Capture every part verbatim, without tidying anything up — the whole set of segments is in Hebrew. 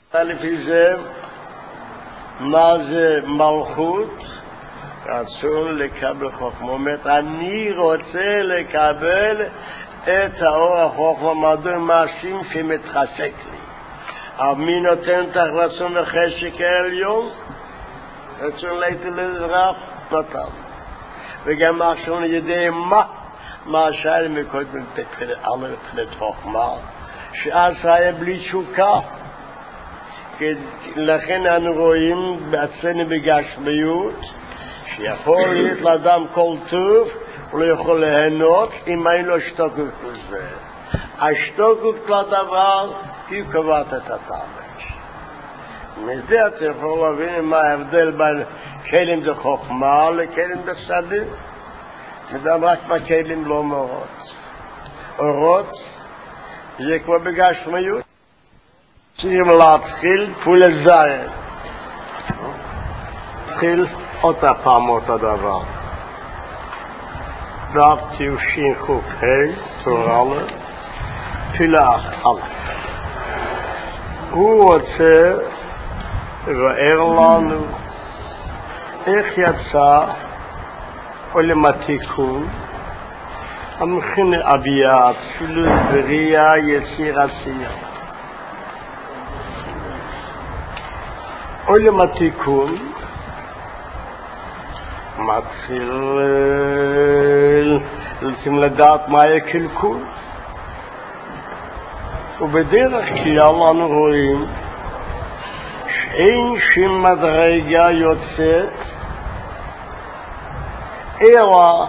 לפי זה, מה זה מלכות? רצון לקבל חוכמה. אומרת, אני רוצה לקבל את האור החוכמה, מדוע מעשים שמתחשק לי. אבל מי נותן את הרצון וחשק העליון? רצון ליתן לאזרח נתן. וגם עכשיו ידי מה? מה שהיה מקודם על התחילת חוכמה, שאז היה בלי תשוקה. לכן אנו רואים בעצמנו בגשמיות, שיכול להיות לאדם כל טוב, הוא לא יכול ליהנות אם אין לו שתוקות לזה. השתוקות לדבר היא קובעת את התאמץ. מזה אתה יכול להבין מה ההבדל בין כלים זה חוכמה לכלים זה שדה. מדבר רק מה כלים לא מאורות. אורות זה כמו בגשמיות. צריכים להתחיל פעולה זין. להתחיל אותה פעם אותה דבר. דף תיושין חוק ה' תורלה תפילה א'. הוא רוצה ראה לנו איך יצא עולם התיקון המכין אביה תפילות בריאה יציר עשייה. עולם התיקון מתחיל רוצים לדעת מה הקלקול, ובדרך כלל אנו רואים שאין שום מדרגה יוצאת אלא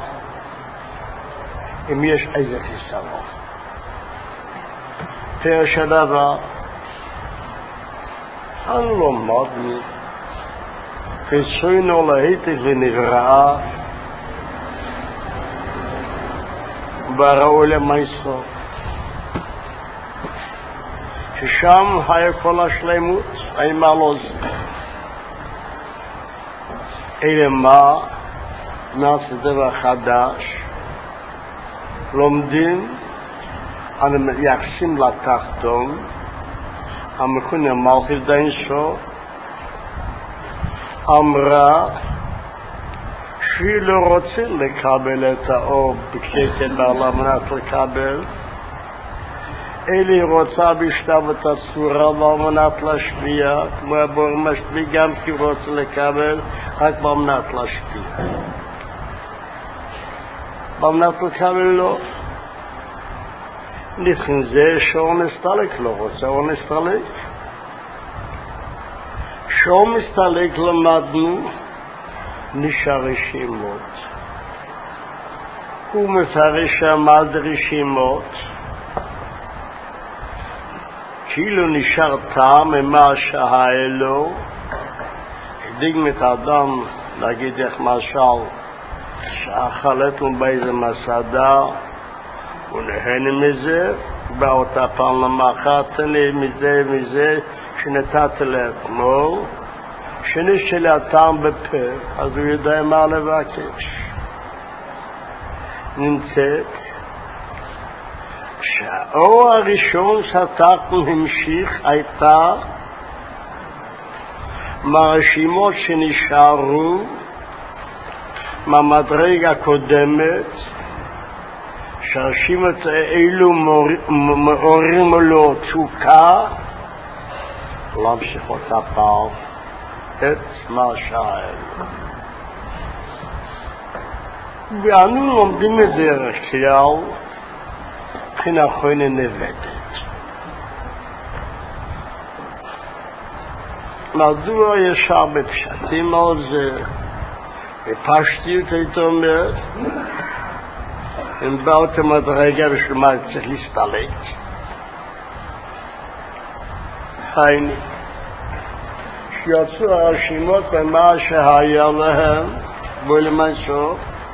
אם יש איזה חיסרון. פירוש הדבר, אנו לומדנו חיצונו להיטב ונבראה בראו למייסו, ששם היה כל השלמות, אין מה לא זה. אלא מה? נעשה דבר חדש, לומדים, אנו מייחסים לתחתון, המכונה מלכות דיינסו, אמרה שהיא לא רוצה לקבל את האור בקטן בעלה מנת לקבל, אלא היא רוצה בשתיו את הצורה במנת להשפיע, כמו הבור משפיע גם כי הוא רוצה לקבל, רק במנת להשפיע. במנת לקבל לא. לכן זה שהוא נסתלק לא רוצה, הוא נסתלק. שהוא מסתלק למדנו נשאר רשימות. הוא מפרש שעמד רשימות, כאילו נשאר טעם ממה שהיה לו. דגמת אדם, להגיד איך משל, שאכלת לו באיזה מסעדה, הוא נהנה מזה, בא אותה פעם למחרת, תן לי מזה ומזה, שנתת לאתמול, שנשאל הטעם בפה, אז הוא יודע מה לבקש. נמצאת שהאור הראשון שתקנו המשיך הייתה מהרשימות שנשארו מהמדרגה הקודמת, שהרשימות האלו מעוררים לו תשוקה להמשיך אותה פעם את מה שהיה. ואנו לומדים בדרך כלל מבחינה אחרונה נבטת. מדוע יש הרבה פשטים על זה? בפשטיות היית אומרת, אם באות המדרגה בשביל מה צריך להסתלק. היינו שיצאו הרשימות במה שהיה להם בולמן סוף,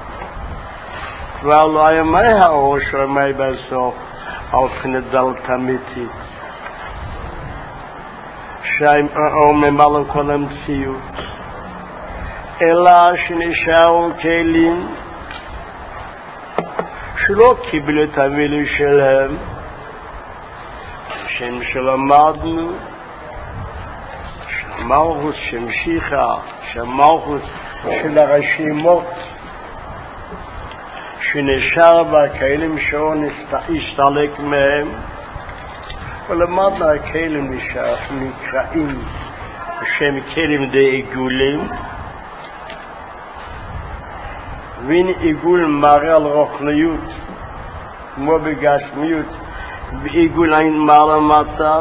כבר לא היה מה האור של מה בסוף על פני דלת אמיתית שהם האור ממלא כל המציאות, אלא שנשארו כלים שלא קיבלו את המילים שלהם, שם שלמדנו מלכות שהמשיכה, שהמלכות של הרשימות שנשאר בכלים שהוא הסתלק מהם, ולמדנו הכלים נקראים בשם כלים די עיגולים, ואין עיגול מראה על רוחניות כמו בגשמיות, בעיגול אין מעלה מצב,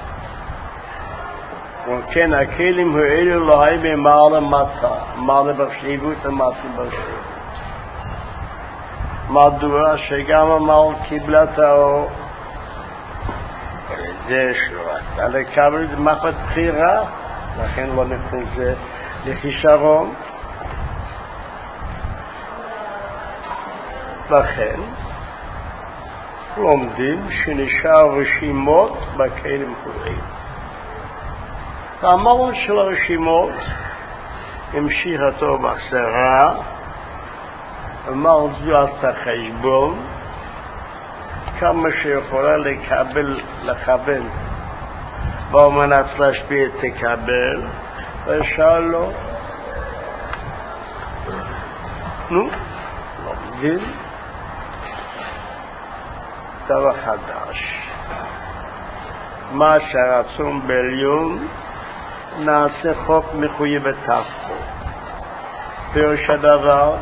וכן הכלים האלו לא היו במעלה מצב, מעלה בחשיבות ומעלה בחשיבות. מדוע שגם המעל קיבלה את האור, זה שרצה לקבל את מפת בחירה, לכן לא נכנס זה לחישרון. לכן לומדים שנשאר רשימות בכלים כלים. המהות של הרשימות המשיך אותו בחסרה, אמר זו עשתה חשבון כמה שיכולה לקבל, לכוון באמנת להשפיע תקבל, ושאל לו נו, לומדים דבר חדש, מה שרצון בעליון נעשה חוק מחויב בתפקו. פירוש הדבר,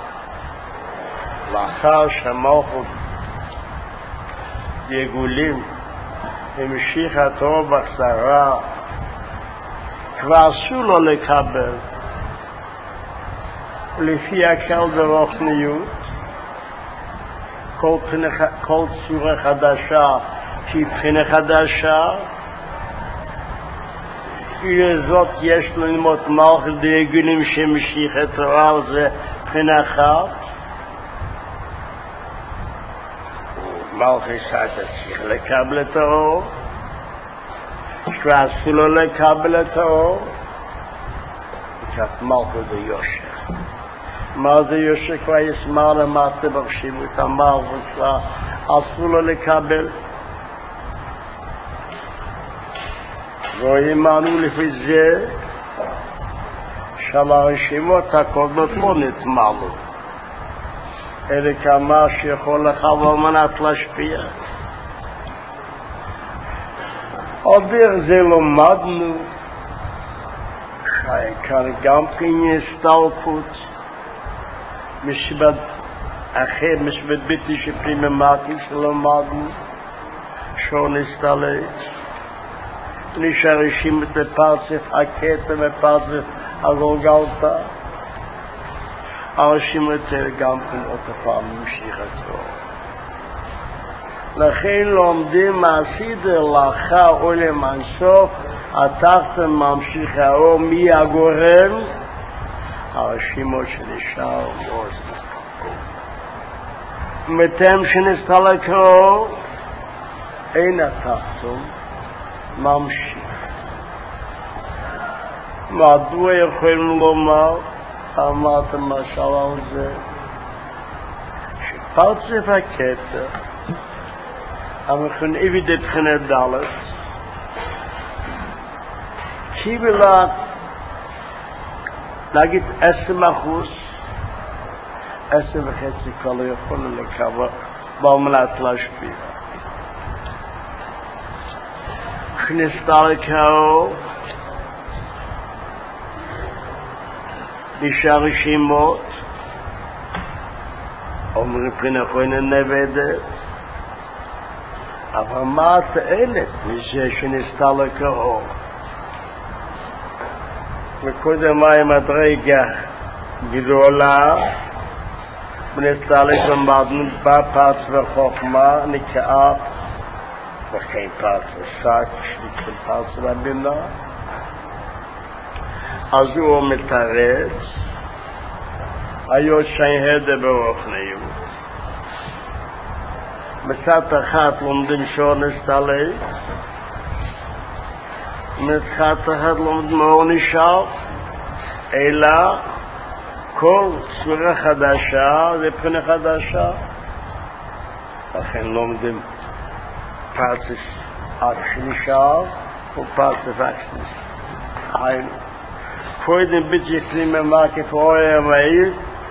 לאחר שהמלכות יגולים המשיך התורה בחסרה, כבר אסור לו לקבל לפי הקל ברוחניות כל, כל צורה חדשה שהיא בחינה חדשה, זאת יש ללמוד מלכות דיגולים שמשיך את תורה, זה בחינה אחת. מלכות צריך לקבל את האור, שאסור לו לקבל את האור, וכך מלכות זה יושר. מה זה יושר? כבר יש מה למעשה בחשיבות המלכות שלה, אסור לו לקבל. רואים אנו לפי זה שעל הרשימות הקודמות לא נתמלו, אלא כמה שיכול לך על מנת להשפיע. עוד דרך זה לומדנו שכאן גם כן יש הסתלקות משבט אחר, משבט ביתי שפרימה מתי שלמדנו שהוא נסתלק, נשאר רשימת בפרצף הקטע בפרצף הגולגלתא, הרשימת גם כן אותה פעם ממשיך עצמו. לכן לומדים מהסדר לאחר עולם אינסוף, התחתן ממשיך האור, מי הגורם? הרשימות שנשאר מאוד מתם שנסתלק האור, אין התחתן ממשיך. מדוע יכולים לומר, אמרת משל על זה, שפרצף הקטע המכון איבד את בחינת דלת קיבלה נגיד עשרים אחוז, עשר וחצי כבר לא יכול לקבל באמנת להשפיע. כנסתלק האור נשאר רשימות, אומרים פרינה חוינה נבדת, אבל מה התועלת מזה שנסתלק האור? וקודם היה מדרגה גדולה, ונסתלק למדנו בפרץ וחוכמה, נקרא וכן פרץ ושק, וכן פרץ ובינה. אז הוא מתרץ, היו שאין הדה ברוחניות. מצד אחת לומדים שהוא נסתלק, מצד אחת לומדים הוא נשאר, אלא כל צורה חדשה זה בחינה חדשה. לכן לומדים פרצף אק שנשאר ופרצף אק שנשאר. ein vor dem bitte klima maken voor je mij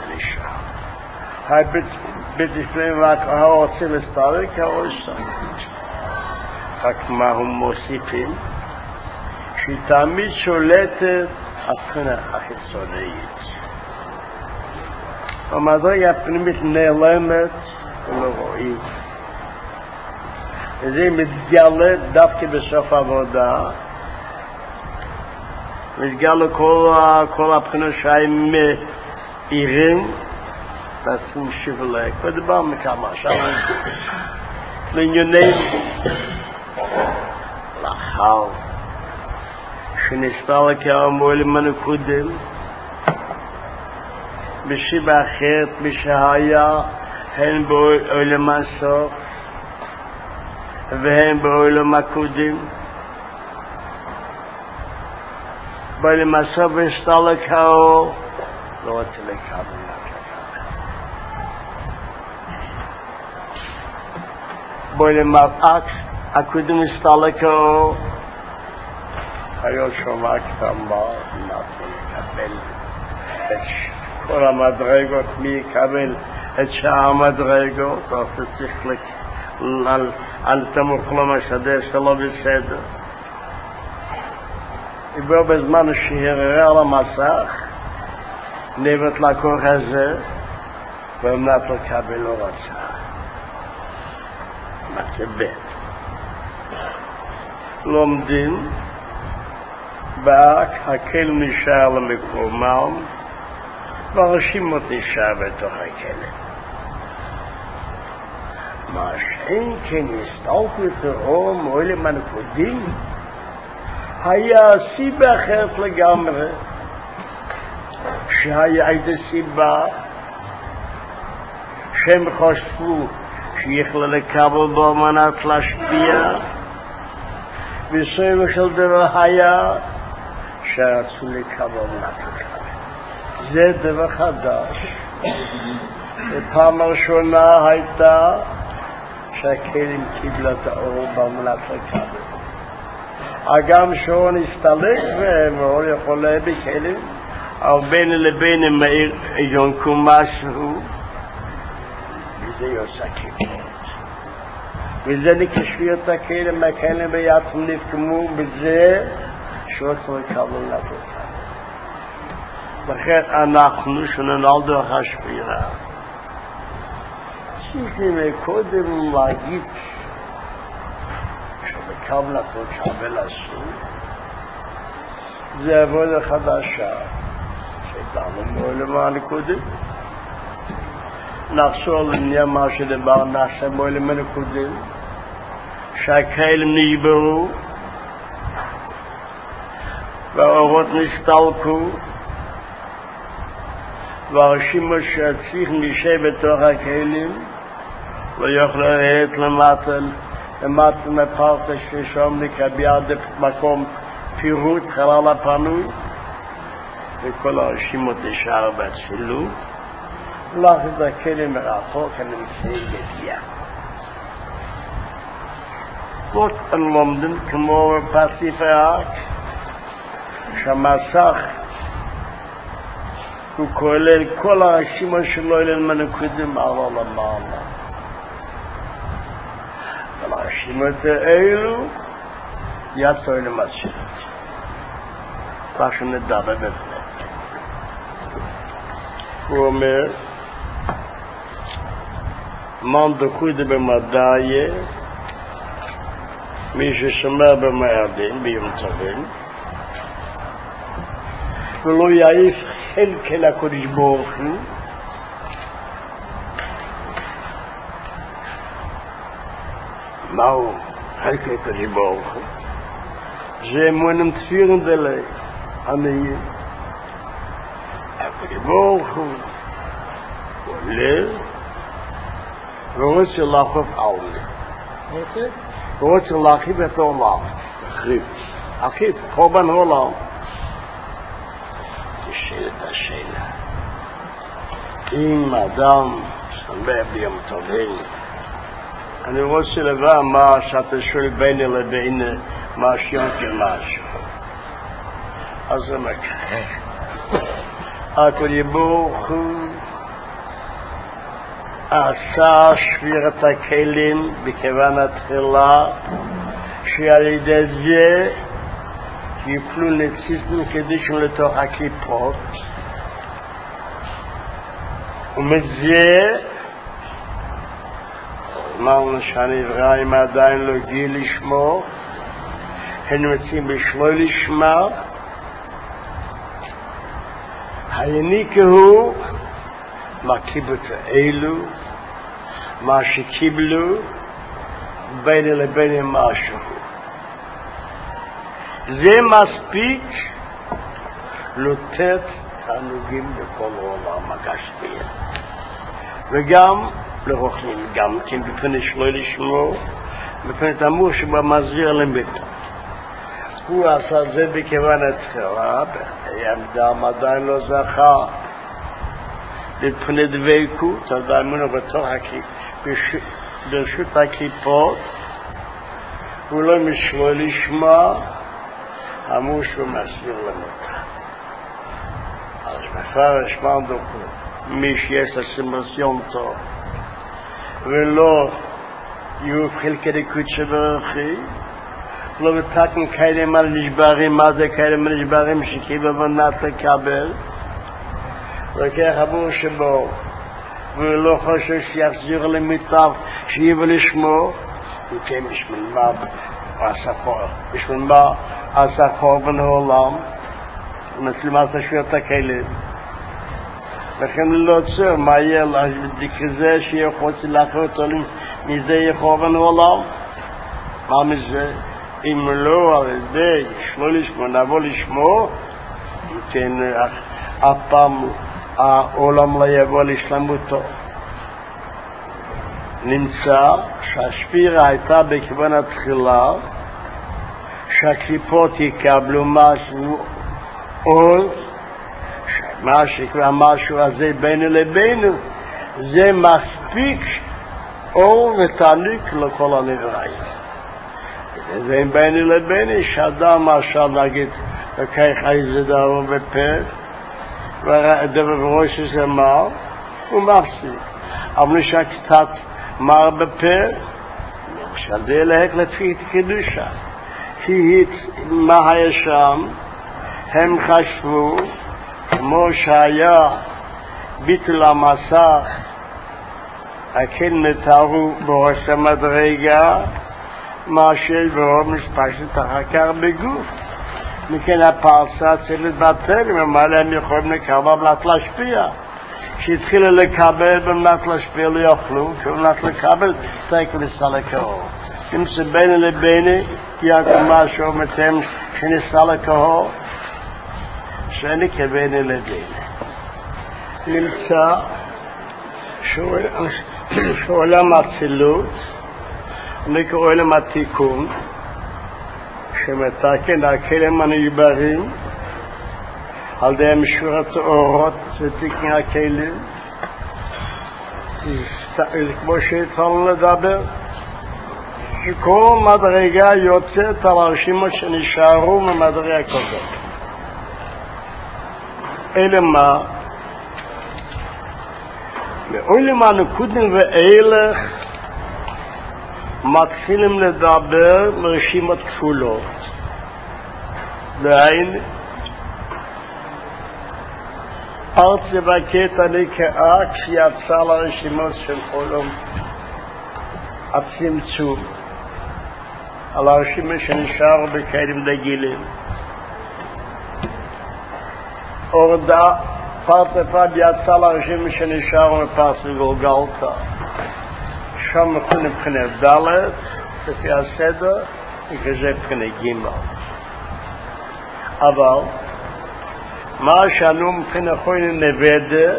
hij bit bitte klima maken hoe ze staan kaos רק מה הוא מוסיפים שהיא תמיד שולטת הבחינה החיצונית המדרגה הפנימית נעלמת ולא רואים וזה מתגלה דווקא בסוף העבודה מתגלה כל, כל הבחינה שהם מאירים ועצים שבלק ודבר מכמה שם לענייני לאחר שנסתלק המועלים הנקודים בשיבה אחרת משהיה הן בעולם הסוף והן בעולם הקודם בעולם הסוף נסתלק האור לא רוצה לקבל בעולם האקס הקודם נסתלק האור היה שומע כתמר נתן לקבל את כל המדרגות מי יקבל את שאר המדרגות אז צריך על, על תמוך לו משדר שלא בסדר ובו בזמן שהראה על המסך נבט לקוח הזה ואמנת לקבל לא רצה מצבט לומדים באק הקל נשאר למקומם והרשימות נשאר בתוך הכלא מה שאין כן הסתלקו את האור מעולם הנקודים היה סיבה אחרת לגמרי שהיה איזה סיבה שהם חשבו שיכלה לקבל בו מנת להשפיע וסוימו של דבר היה שרצו לקבל מנת לקבל זה דבר חדש בפעם הראשונה הייתה שהכלים קיבלה את האור במנת לקבל אגם שהוא נסתלק והוא יכול להביא כלים אבל בין לבין הם יונקו משהו וזה יוצא כלים וזה נקשו את הכלים הכלים ביעצם נפקמו בזה שהוא צריך לקבל לתת לכן אנחנו שננולדו השפירה צריכים קודם להגיד שבקבל לתת קבל עשו זה עבודה חדשה שדנו מעולם הנקודים נחזור לעניין מה שדבר נעשה מעולם הנקודים שהכלים נשברו והאורות נסתלקו והרשימו שהצריך נשב בתוך הכלים לא יוכל לראות למטה למטה מפרטה ששום נקביע במקום פירוט חלל הפנוי וכל הרשימות נשאר בצילוק לך את הכלים מרחוק הנמצאים גבייה זאת לומדים כמו בפסיפי האק שהמסך הוא כולל כל הרשימות שלו אליהם מנקודים עלה למעלה אבל הרשימות האלו יצאו אליהם הצ'לת כך שנדע בבפנט הוא אומר מן דקודה במדעיה מי ששומע במעדין ביום טובים ולא יעיף חלק אל הקודש ברוך הוא מהו חלק אל הקודש ברוך הוא זה אמונם תפירן דלי עניים הקודש ברוך הוא עולה ורוצה לחוף עולה ורוצה להחיב את העולם להחיב להחיב חורבן העולם תשאלת השאלה אם אדם שמח ביום טובים אני רוצה לבוא מה שאתה שואל ביני לבין מה שיונקר משהו אז זה מקרה. הקדוש ברוך הוא עשה שבירת הכלים בכוון התחילה, שעל ידי זה יפלו נציסים קדישים לתוך הקליפות, ומזה אמרנו שהנבראים עדיין לא הגיעו לשמו, הם מציעים בשמו לשמה. העניק הוא מה קיבלו אלו, מה שקיבלו בין לבין משהו. זה מספיק לתת תענוגים בכל העולם הגשמי, וגם לרוחנים, גם כן בפני שלא לשמו, בפני תמור שבמזיר למיתו. הוא עשה זה בכוון התחילה, אדם עדיין לא זכה לפני דבקות, עדיין מנו בתוך ברשות הכיפות, הוא לא משלו לשמה, אמרו שהוא מסיר למיתו. אז מפרש מרדכי, מי שיש לסימרסיון טוב, ולא יופחיל כדי קודשא ברכי, לא בתקן כאלה מה נשברים, מה זה כאלה מה נשברים שקיבל ונת לקבל, וכך אמור שבו, ולא חושב שיחזיר למיטב, שיבוא לשמו, וכן בשביל מה עשה חור, בשביל מה עשה חור בן העולם, מצלימה תשווית הכלים. לכן לא צור, מה יהיה כזה שיכול לאחר אותו מזה יחור בן העולם? מה מזה? אם לא על ידי שלא לשמו, נבוא לשמו, כן, אף פעם העולם לא יבוא לשלמותו. נמצא שהשפירה הייתה בכיוון התחילה, שהקליפות יקבלו משהו עוז, המשהו הזה בינו לבינו, זה מספיק אור ותעניק לכל הנבראים. זה בינו לבינו, שאדם עכשיו נגיד, לקח איזה דבר בפה, ודבר בראש הזה מר, הוא מפסיק. אבל נשאר קצת מר בפה, שדה להק לפי קדושה. כי מה היה שם, הם חשבו, כמו שהיה ביטול המסך, הכן מתארו בראש המדרגה, מה שיש ברוב משפשת אחר כך בגוף. מכן הפרסה צריך להתבטל, ומעלה הם יכולים לקבל במנת להשפיע. כשהתחילו לקבל במנת להשפיע לא יוכלו, כי במנת לקבל צריך לנסה לקרוב. אם זה בין לבין, יהיה משהו מתאים שניסה לקרוב, שאין כבין לבין. נמצא שעולם הצילות, נקרא עולם התיקון, שמתקן הכלים הנשברים, על ידי משורת אורות ותיקן הכלים, כמו שהתחלנו לדבר, שכל מדרגה יוצאת על הרשימות שנשארו ממדרגה קודם. אלה מה? לעולם הנקודים ואילך מתחילים לדבר מרשימות כפולות. לעין ארצה בקטע נקרא כשיצא לרשימות של עולם הצמצום על הרשימות שנשארו בקדם דגילים. אורדה פרט לפרט יצא לרשימות שנשארו מפרס וגולגלתה. שם מכון מבחינה ד' לפי הסדר, וכזה מבחינה ג'. אבל מה שאנו מבחינה חוינים נבדה,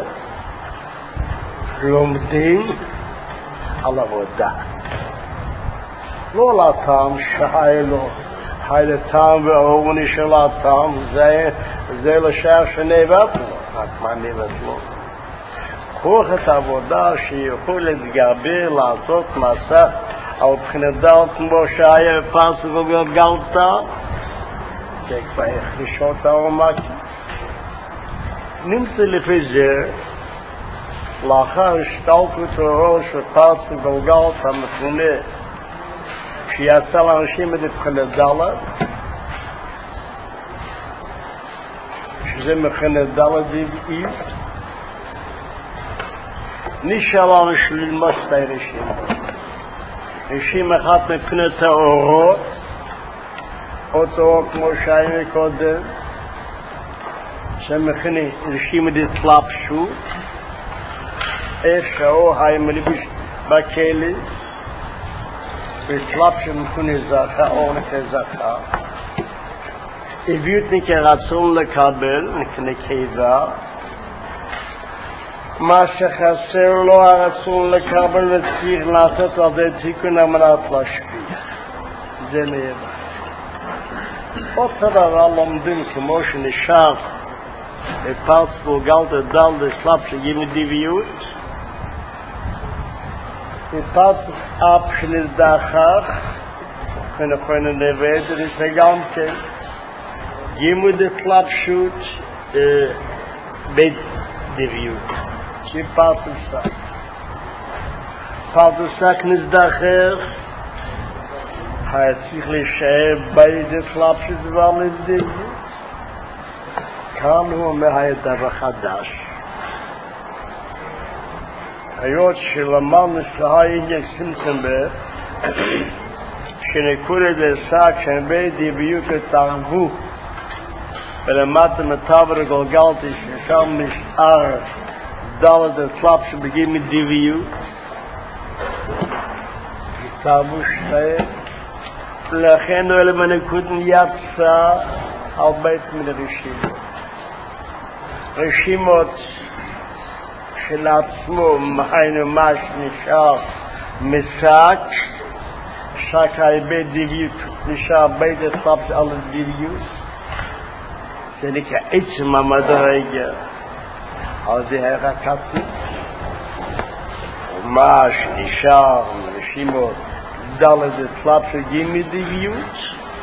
לומדים על עבודה. לא על הטעם שהיילו, היילו טעם והאורני של הטעם, זה, זה לשער שנבט לו, רק מה נבט לו? כוח את העבודה שיכול להתגבר, לעשות מסע, על בחינת דל כמו שהיה בפרס וגלגלתה, Kijk, bij een geschot aanmaken. Nimmst du לפי זה, לאחר השתלטות הראש ופרץ וגולגלת המכונה, שיצא לאנשים מבחינת ד', שזה מכונה ד' דיבעי, נשאר לנו ללמוד את הרשימה. רשימה אחת מבחינת האורות, אותו כמו שהיה קודם, שמכונה רשימה דתלבשות, איך שהאור היה מלביש בכלא, ותלבשות מכונה זכה, אור נקזכה. הביאו את נקרצון לקבל, נקבה, מה שחסר לו הרצון לקבל וצריך לעשות על זה תיקון על מנת להשפיע. זה נאבק. אותו דבר לומדים כמו שנשאר בפרץ וגלת דל דסלאפ שגימי דיביות, בפרץ אף שנזדחך, ונכון נבד, זה גם כן, גימי דסלאפ שוט בית דיביות. שפרטסק פרטסק נזדחר היה צריך להישאר באיזה פלאפ שדבר לדיביות. כאן הוא אומר היה דבר חדש, היות שלמדנו שהיה סמסמבר שנקוד דסק שהם בית דיביות התערבו ולמדנו מטבר גולגלתי ששם נשאר דלת דתלאפ שבגיעים מדיביות, התערבו שתיים, ולכן אלה מנקודים יצא על בית מן הרשימות. רשימות של עצמו, היינו מה שנשאר משק, שק בית דיביות, נשאר בית דתלאפ על הדיביות, זה נקרא עצם המדרגה. אז זה היה כתוב, ומה שנשאר רשימות דלת דתלאפ שגימי דיביות,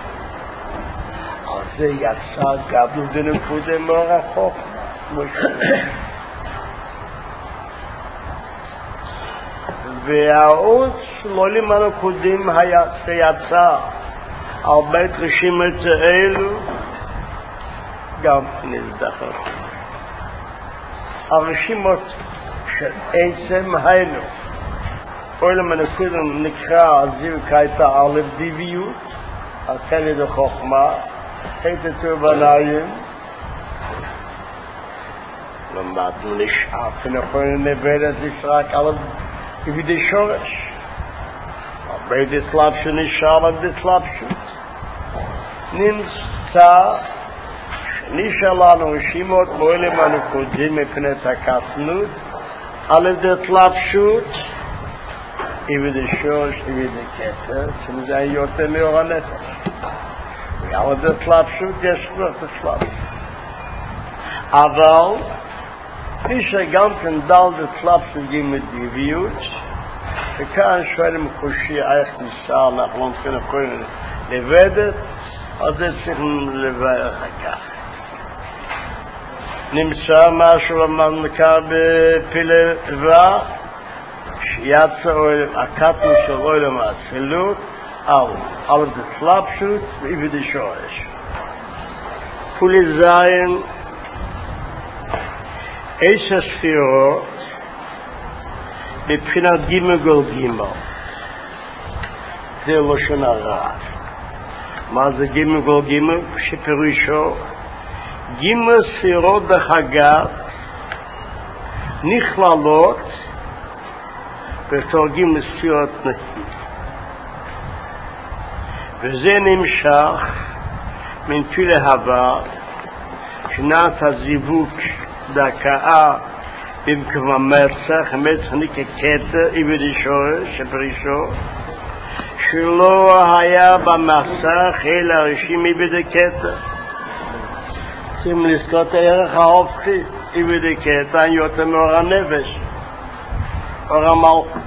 אז זה יצא גדול דנקודה מרחוק, והעוד שמולים הנקודים שיצא על בית רשימות האלו גם נזדחר. הרשימות של עצם היינו, אולי מנקודם נקרא זיו קייטה על דיביות, התלד החוכמה, היתה תובניים, למדנו נשאר, ונכון נבדת לסרק על דיבידי שורש, הרבה דתלאפ שנשאר על דתלאפ שוט, נמצא נשאר לנו רשימות מועלים הנקודים מפנת הקטנות על דתלבשות איבד השורש, איבד הכתר, שזה יותר מאור הנפש. ועל דתלבשות יש כבר דתלבשות. אבל נשאר גם כן דל דתלבשות גימי דיביות, וכאן שואלים קושי איך ניסה, אנחנו לא צריכים לקרוא לבדת, אז זה צריכים לברך כך. נמצא משהו למנקה בפילה דבר שיצא הקטן של עולם האצילות על על דתלבשות ואיבד השורש. פולי זין עשר ספירות מבחינת גימל גול גימל, זה לשון הרע. מה זה גימל גול גימל? שפירושו גימל ספירות בחגת נכללות בתור גימל ספירות נתיב, וזה נמשך מנפיל ההבה שנת הזיווג דקאה במקום המרצח, המרצח נקרא כתר איבד השורש שפרישו שלא היה במסך אלא רשים איבד הכתר. צריכים לזכות הערך ההופכי, איבד הכתר יותר מאור הנפש, אור המלכות,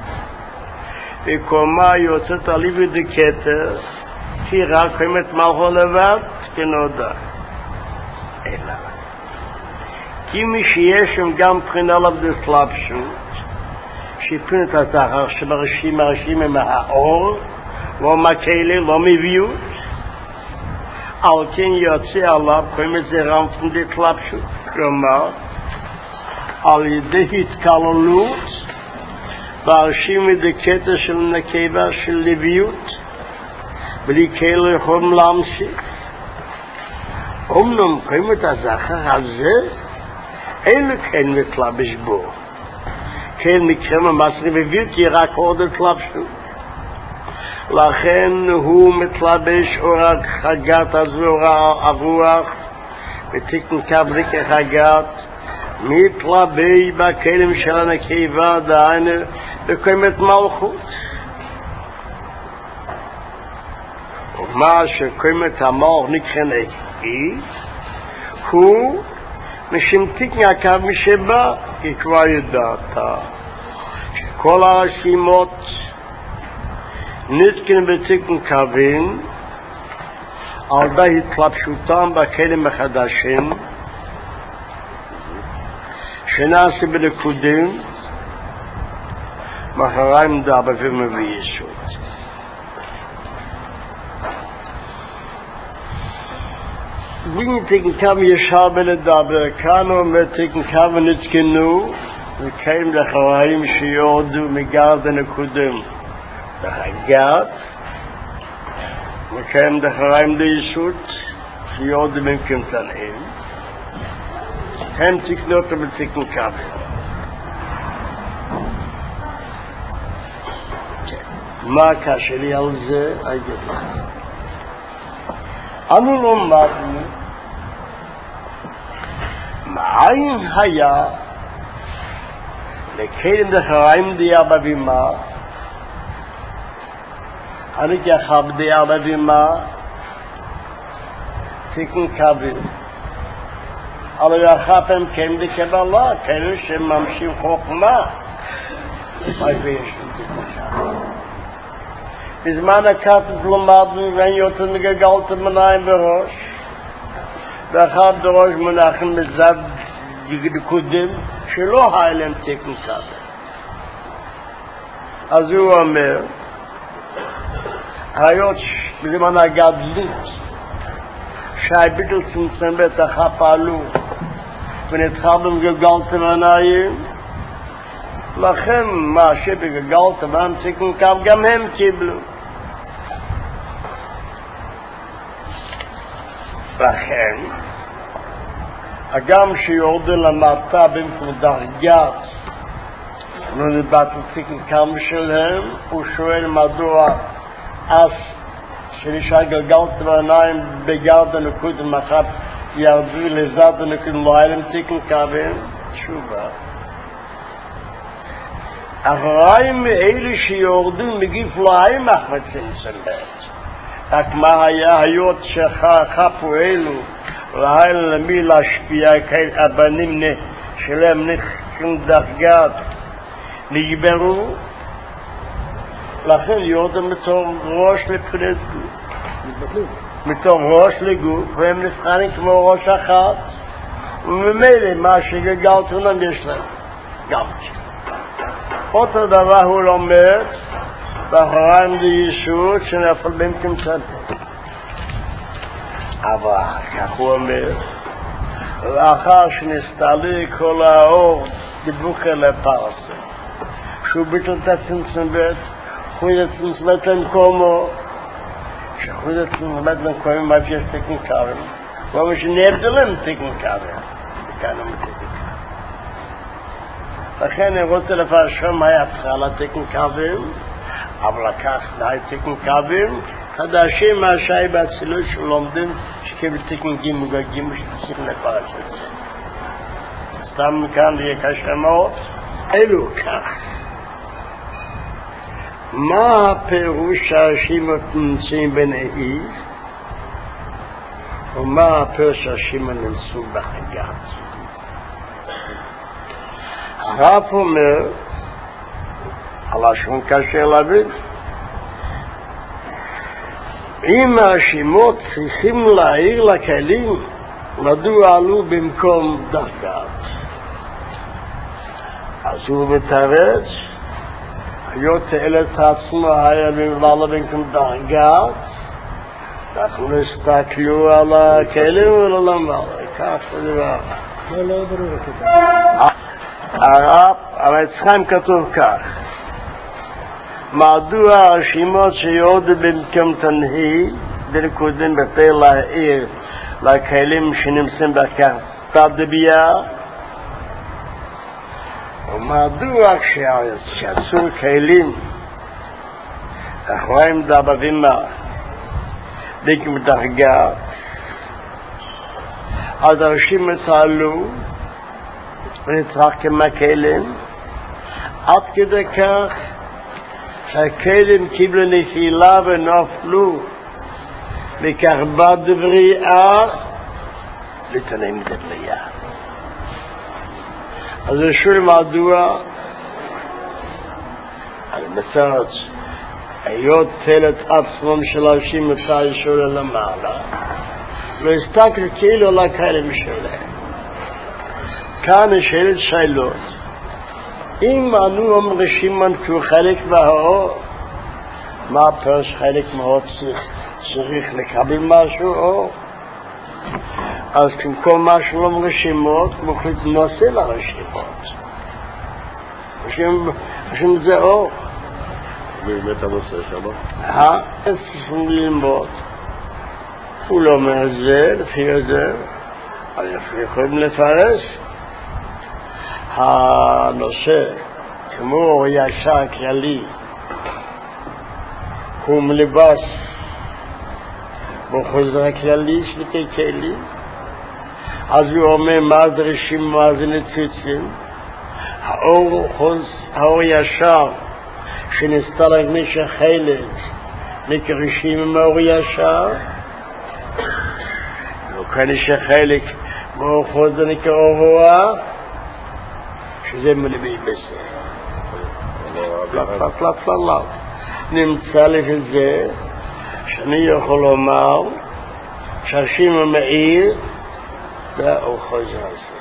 וקומה יוצאת על איבד הכתר כי רק קיימת מלכות לבד, כנודע. אלא. כי מי שיש שם גם בחינה עליו דסלאפשות, שיפין את הזכר שבראשים הראשים הם האור, לא מקהלה, לא מביות, על כן יוצא עליו, קוראים את זה רמפן דסלאפשות, כלומר, על ידי התקללות, והראשים את הקטע של נקבה של לביות, בלי כאלה יכולים להמשיך. אמנם קוראים את הזכר הזה, אין לכן מתלבש בו. כן מקרה ממסרי מביא כי רק עוד התלבשו. לכן הוא מתלבש אורח חגת הזורה הרוח, ותיקן כבריק החגת, מתלבש בכלם של הנקבה דהיינו בקיימת מלכות. ומה שקיימת המלך נקרא נקי, הוא משמתיק נקב משבא, כי כבר ידעת שכל הרשימות נתקן בתיקן קווים על די התלבשותם בכלים החדשים שנעשה בנקודים מאחריים דאבבים וביסוד. Wegen Ticken kam Yeshab לדבר, כאן אומר Ticken kam ונתקנו, וקיים לחראים שיורדו מגרד הנקודים לחגת, וקיים לחראים ליסות שיורדו ממקמתנאים, הם תקנו אותו בתיקן קם. מה קשה לי על זה? אגיד לך. אנו לומדנו מאין היה לקדם דחריים דיה בבימה, אני כחב דיה בבימה תיקן קבל, אבל יחף הם כן דקבלה, כאלה שממשים חוכמה, אז יש בזמן הכתב למדנו ואין יותר מגגלת מניים בראש, ואחר בראש מונחים בזד דקודים שלא היה להם תיקן קבל. אז הוא אומר, היות בזמן הגדלות שהביטל צמצם בטח פעלו ונתחלם גגלת מניים, לכן מה שבגגלת והם תיקן קבל גם הם קיבלו. לכן, הגם שיורדו למטה במקום דרגת ונבטל תיקן קבל שלהם, הוא שואל מדוע אז שנשאר גלגלת בעיניים בגרד הנקוד ומחת ירדו לזד הנקוד לא היה להם תיקן קבל, תשובה. אחריים מאלה שיורדו מגיף לא היה מחמצים סלבט. רק מה היה היות שחפו אלו והיה למי להשפיע כאלה הבנים שלהם נחכים דרגת נגברו, לכן יורדם מתור ראש לבחינת גוף, מתור ראש לגוף, והם נבחנים כמו ראש אחת, וממילא מה שגגלת להם יש להם גם. אותו דבר הוא לומד באחריים לישות שנפל במקום צדק. אבל כך הוא אומר, לאחר שנסתעלי כל האור דיבוק אל הפרסה, שהוא ביטל את הצמצמת, חויד הצמצמת למקומו, שחויד הצמצמת למקומו מה שיש תיקן קבל, הוא אומר שנבדלים תיקן קבל, וכאן הוא מתיקן קבל. לכן אני רוצה לפרשם מה התחלה תיקן קבל, אבל לקח די תיקן קבל, חדשים מהשאי באצילות שלומדים שקיבל תיקן גימו וגימו שתצליח לפרשת. סתם כאן יהיה קשה מאוד, אלו כך. מה הפירוש שהרשימות נמצאים ביניהם, ומה הפירוש שהרשימות נמצאים בחגת? הרב אומר, הלשון קשה להבין, אם הרשימות צריכים להעיר לכלים, מדוע עלו במקום דרגת? אז הוא מתרץ, היות תעלת עצמו היה במעלה במקום דרגת, אנחנו נסתכלו על הכלים ולא למעלה, כך זה דבר. לא, לא ברור כזה. הרב, אבל אצלכם כתוב כך, מדוע הרשימות שיורדו במקום תנהיג, דנקודים בפה להעיר לכלים שנמצאים בכתב דבייה, ומדוע כשיצאו כלים אחריים דבבימה במקום דרגה, אז הרשימות עלו ונתרחקו מהכלים עד כדי כך שהכלים קיבלו נפילה ונפלו מכך בדברייה לתנאים דברייה. אז הוא שואל מדוע, אני מצטער, היות תלת עצמם של אנשים מתי שואל למעלה, והסתכל כאילו לכלים שלהם. כאן השאלת שאלות, אם אנו אומרים שהוא חלק מהאור, מה פרש חלק מהאור צריך לקבל משהו אור? אז כל מה שלא רשימות, מוחלט נושא לרשימות. רשימות זה אור. מי באמת הנושא שם? אה? אז צריכים ללמוד. הוא לא אומר זה, לפי זה, אבל יכולים לפרש. הנושא, כמו אור ישר כללי, הוא מלבס בחוזר הכללי שליטי כלים, אז הוא אומר מה זה רשימה, מה זה נציצים. האור, האור ישר שנסתלק משחלת נקרא רשימה מאור ישר, וכאן שחלק מאור חוזר נקרא אור רוח, שזה מלבי בסדר. פלט פלט פלט פלט. נמצא לפי זה שאני יכול לומר שהשם המאיר והאור חוזר הזה.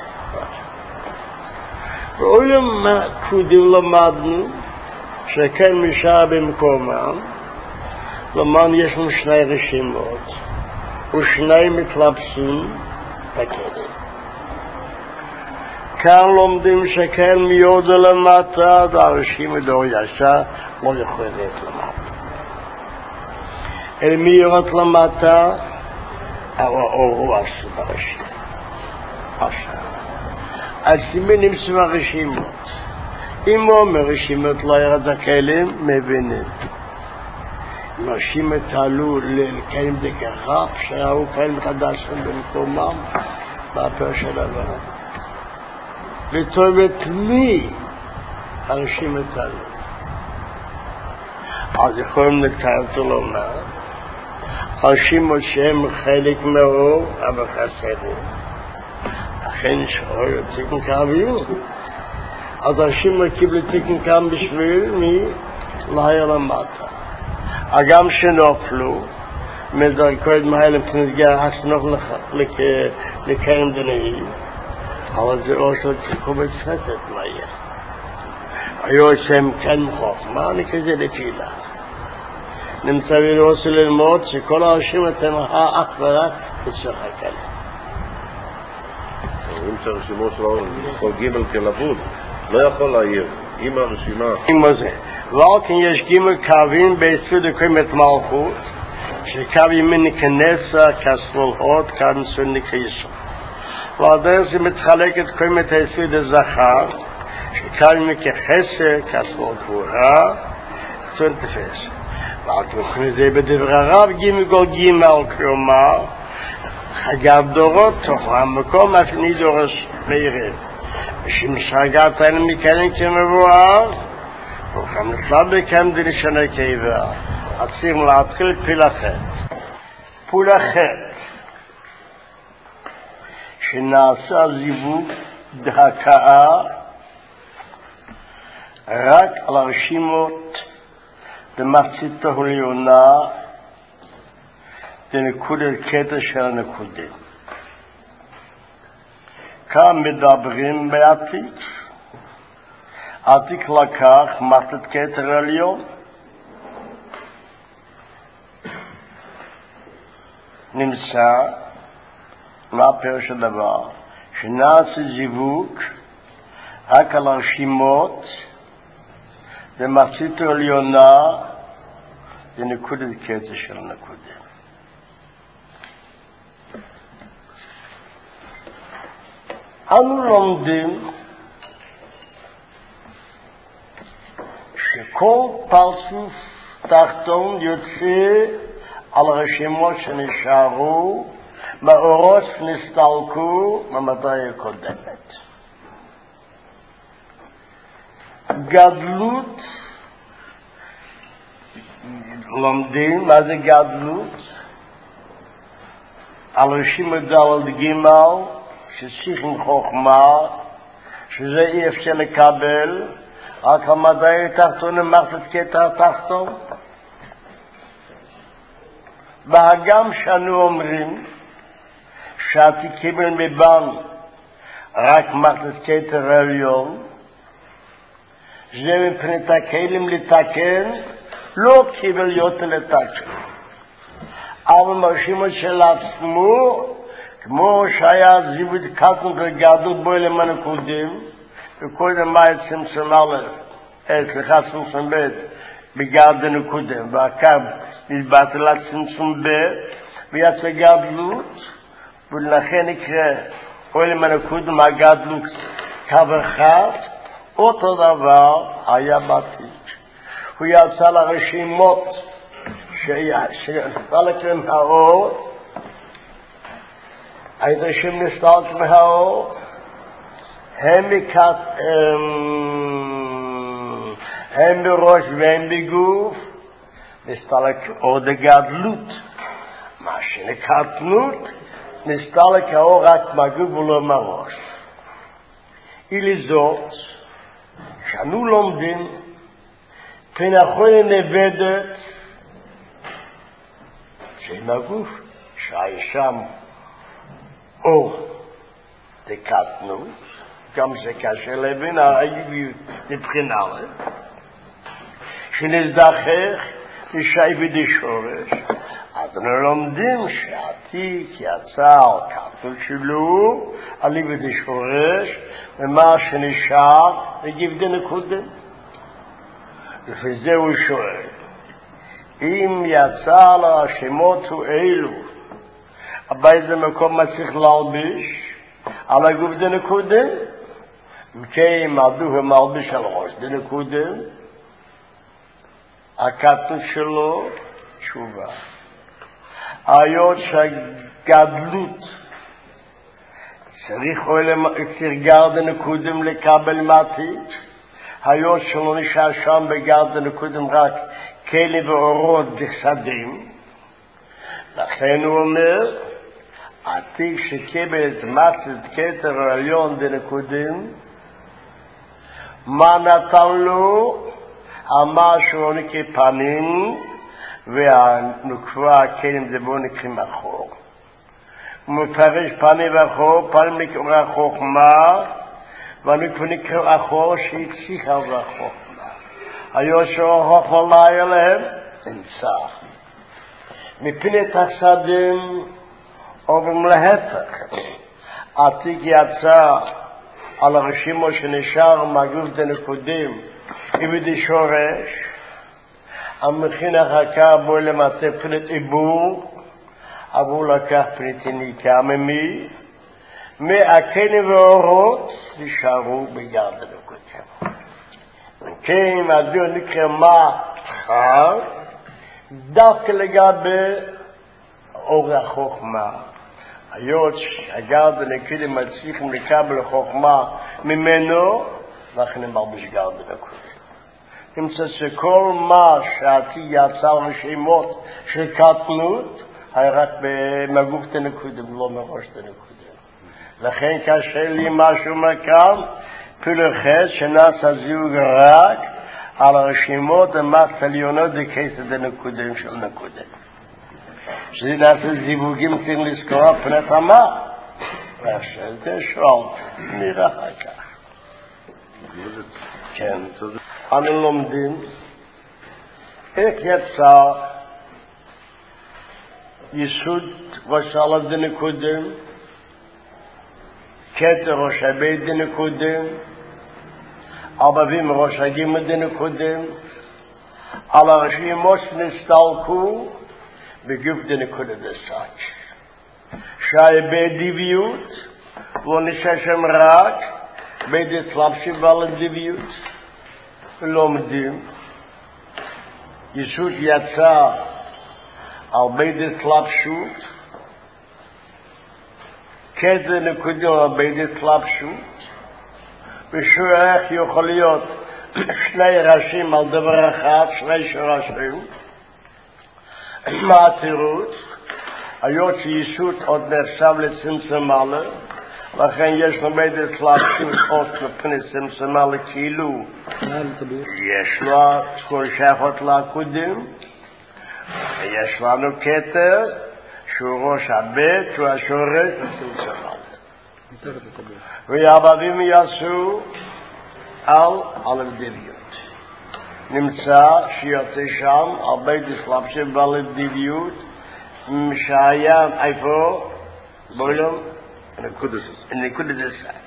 ואולם מה קודם למדנו שכן משעה במקומם, למען יש לנו שני רשימות ושני מתלבשים בכלים. כאן לומדים שכן מיוד למטה, הרשימה דור ישר לא יכול להיות למטה. אל מי יורד למטה, האור הוא עשו ברשימה. עכשיו, אז סימן נמצא ברשימות. אם הוא אומר רשימות לא ירד הכלים, מבינים. אם רשימות עלו לכלים דקחה, שהיו כלים חדשים במקומם, מהפר של דבר. לטובת מי הרשימות עלו? אז יכולים לקראת לומר, הרשימות שהם חלק מהאור, אבל חסרים. אכן שאור תיקן קרביות. אז הרשימות קיבלו תיקן קרב בשביל מי? להיה למטה. אגם שנופלו, מזרקות מהלם כנסגר הסנוף לקיים דנאים, אבל זה אור של תיקו בצחסת מה יהיה. היו שהם כן חוכמה, אני כזה לתפילה. נמצא ורוצה ללמוד שכל הרשימות הם אך ורק בצריך הכלים. אומרים שהרשימות שלו כל גימל כלבוד, לא יכול להעיר, עם הרשימה. עם זה. ולכן יש גימל קווים ביסוד הקומת מלכות, שקו ימין כנסה, כסלולות, כנסון נקייסו. והדרך זה מתחלק את קומת היסוד הזכר, שקו ימין כחסר, כסלול גבוהה, כסון תפס. ואנחנו יכולים זה בדבר הרב גימל גול גימל, כלומר, חגב דורות, תוך המקום הפני דורש מירד. ושמשגעת היינו מכאן כמבואר, וכם נתלב בכם דלשנה כאיבר. עצים להתחיל פילחת. פולחת, שנעשה זיווג דהקאה רק על הרשימות במחציתו העליונה זה נקודה קטע של הנקודים. כאן מדברים בעתיק. עתיק לקח מתת כתר עליון. נמצא, מה פירוש הדבר? שנעשה זיווג רק על הרשימות ומחצית העליונה זה נקודת קטע של הנקודה. אנו לומדים שכל פרצוף תחתון יוצא על הרשימות שנשארו, מאורות נסתלקו מהמדרגה הקודמת. גדלות, לומדים מה זה גדלות? על רשימת ד' ג' ששיחים חוכמה, שזה אי אפשר לקבל, רק המדרגה התחתונה מחצית קטע התחתון. והגם שאנו אומרים שאתי קיבל מבן רק מחצית קטע עליון, זה מבחינת הכלים לתקן, לא קיבל יותר לתקן. אבל מרשימות של עצמו, כמו שהיה זיווג קטן וגדול בו למען הקודם, וקודם מה את צמצום א', סליחה צמצום ב', בגדן הקודם, והקו נתבטל צמצום ב', ויצא גדלות, ולכן נקרא, או למען הקודם הגדלות קו אחד, אותו דבר היה בעתיד. הוא יצא לרשימות שיצא לכם האור, הידשים נסתלק מהאור, הם מקט, הם בראש והם בגוף, נסתלק עוד הגדלות. מה שנקטנות, נסתלק האור רק מהגוף ולא מהראש. ולזאת, שאנו לומדים, פנחוי נבדת, שעם הגוף, שהאישם או דקטנות, גם זה קשה להבין, היו מבחינה לב, שנזדחך לשי ודשורש, אז אנחנו לומדים שעתיק יצא על קטנות שלו, עלי ודשורש, ומה שנשאר, וגיבדי נקודם. לפי זה הוא שואל, אם יצא לו השמות אלו, באיזה מקום מצליח להלביש על הגוף דנקודם? כי מדוע הוא מלביש על ראש דנקודם? הכתוב שלו תשובה. היות שהגדלות צריך גר דנקודם לקבל מעתיד, היות שלא נשאר שם בגר דנקודם רק כלי ואורות דחסדים, לכן הוא אומר, עתיק שקיבל את מצת כתר העליון דנקודים, מה נתן לו? אמר שהוא נקרא פנים, והנוקבה הכלים זה בו נקראים אחור. הוא מפרש פנים ואחור, פנים נקרא חוכמה, והנוקבה נקרא אחור שהקשיח על זה החוכמה. היו שהוא חוכמה לא היה להם, נמצא. מפני תחסדים עוברים להפך. עתיק יצא על הרשימו שנשאר מהגוף דנקודים איבדי שורש, המכין אחר כך בו למעשה פנית עיבור, אבל הוא לקח פנית ניקה ממי, מהכלים ואורות נשארו בגר דנקודים. וכן, אז הוא נקרא מה חר, דווקא לגבי אור החוכמה. היות שהגר דנקודים מצליחים לקבל חוכמה ממנו, לכן הם מרביש גר דנקודים. נמצא שכל מה שעתי יצא רשימות של קטנות, היה רק במגוף דנקודים, לא מראש דנקודים. לכן קשה לי משהו מכאן, פילוחס שנעשה זיווג רק על הרשימות המחת עליונות דקייסת דנקודים של נקודים. שזה נעשה זיווגים צריכים לזכור פנת המה. ועכשיו זה שואל, נראה אחר כך. כן. אנו לומדים איך יצא יסוד ראש הלב דנקודם, כתר ראש הבית דנקודם, ארבבים ראש הגימל דנקודם, על הראשים מוס נסתלקו בגוף דנקודה דסאץ'. שהי בדיביות לא נששם רק בדתלבשי ועל דיביות. לומדים יסוד יצא על בית התלבשות, כתר נקודים על בית התלבשות, ושהוא איך יכול להיות שני ראשים על דבר אחד, שני שרשים. מה התירוץ? היות שיסוד עוד נחשב לצמצם עלה, לכן יש לו בית התלבשות עוד לפני צמצם עלה כאילו יש לו כל שייכות לעקודים, יש לנו כתר שהוא ראש הבית, שהוא השורש וצמצם עלה. והעבבים יעשו על על דיביות. נמצא שיוצא שם על בית התלבשות ועל דיביות, שהיה איפה? בוילום? נקודת הסף.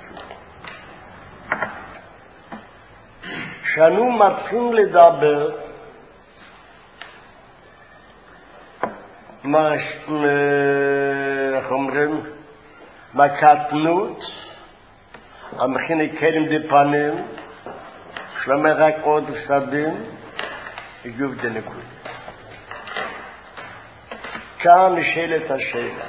כשאנו מתחילים לדבר מה, איך אומרים, מהקטנות, המכיני כלים דפנים, שלמה רק עוד סדים, יגוב דנקוד. כאן נשאלת השאלה.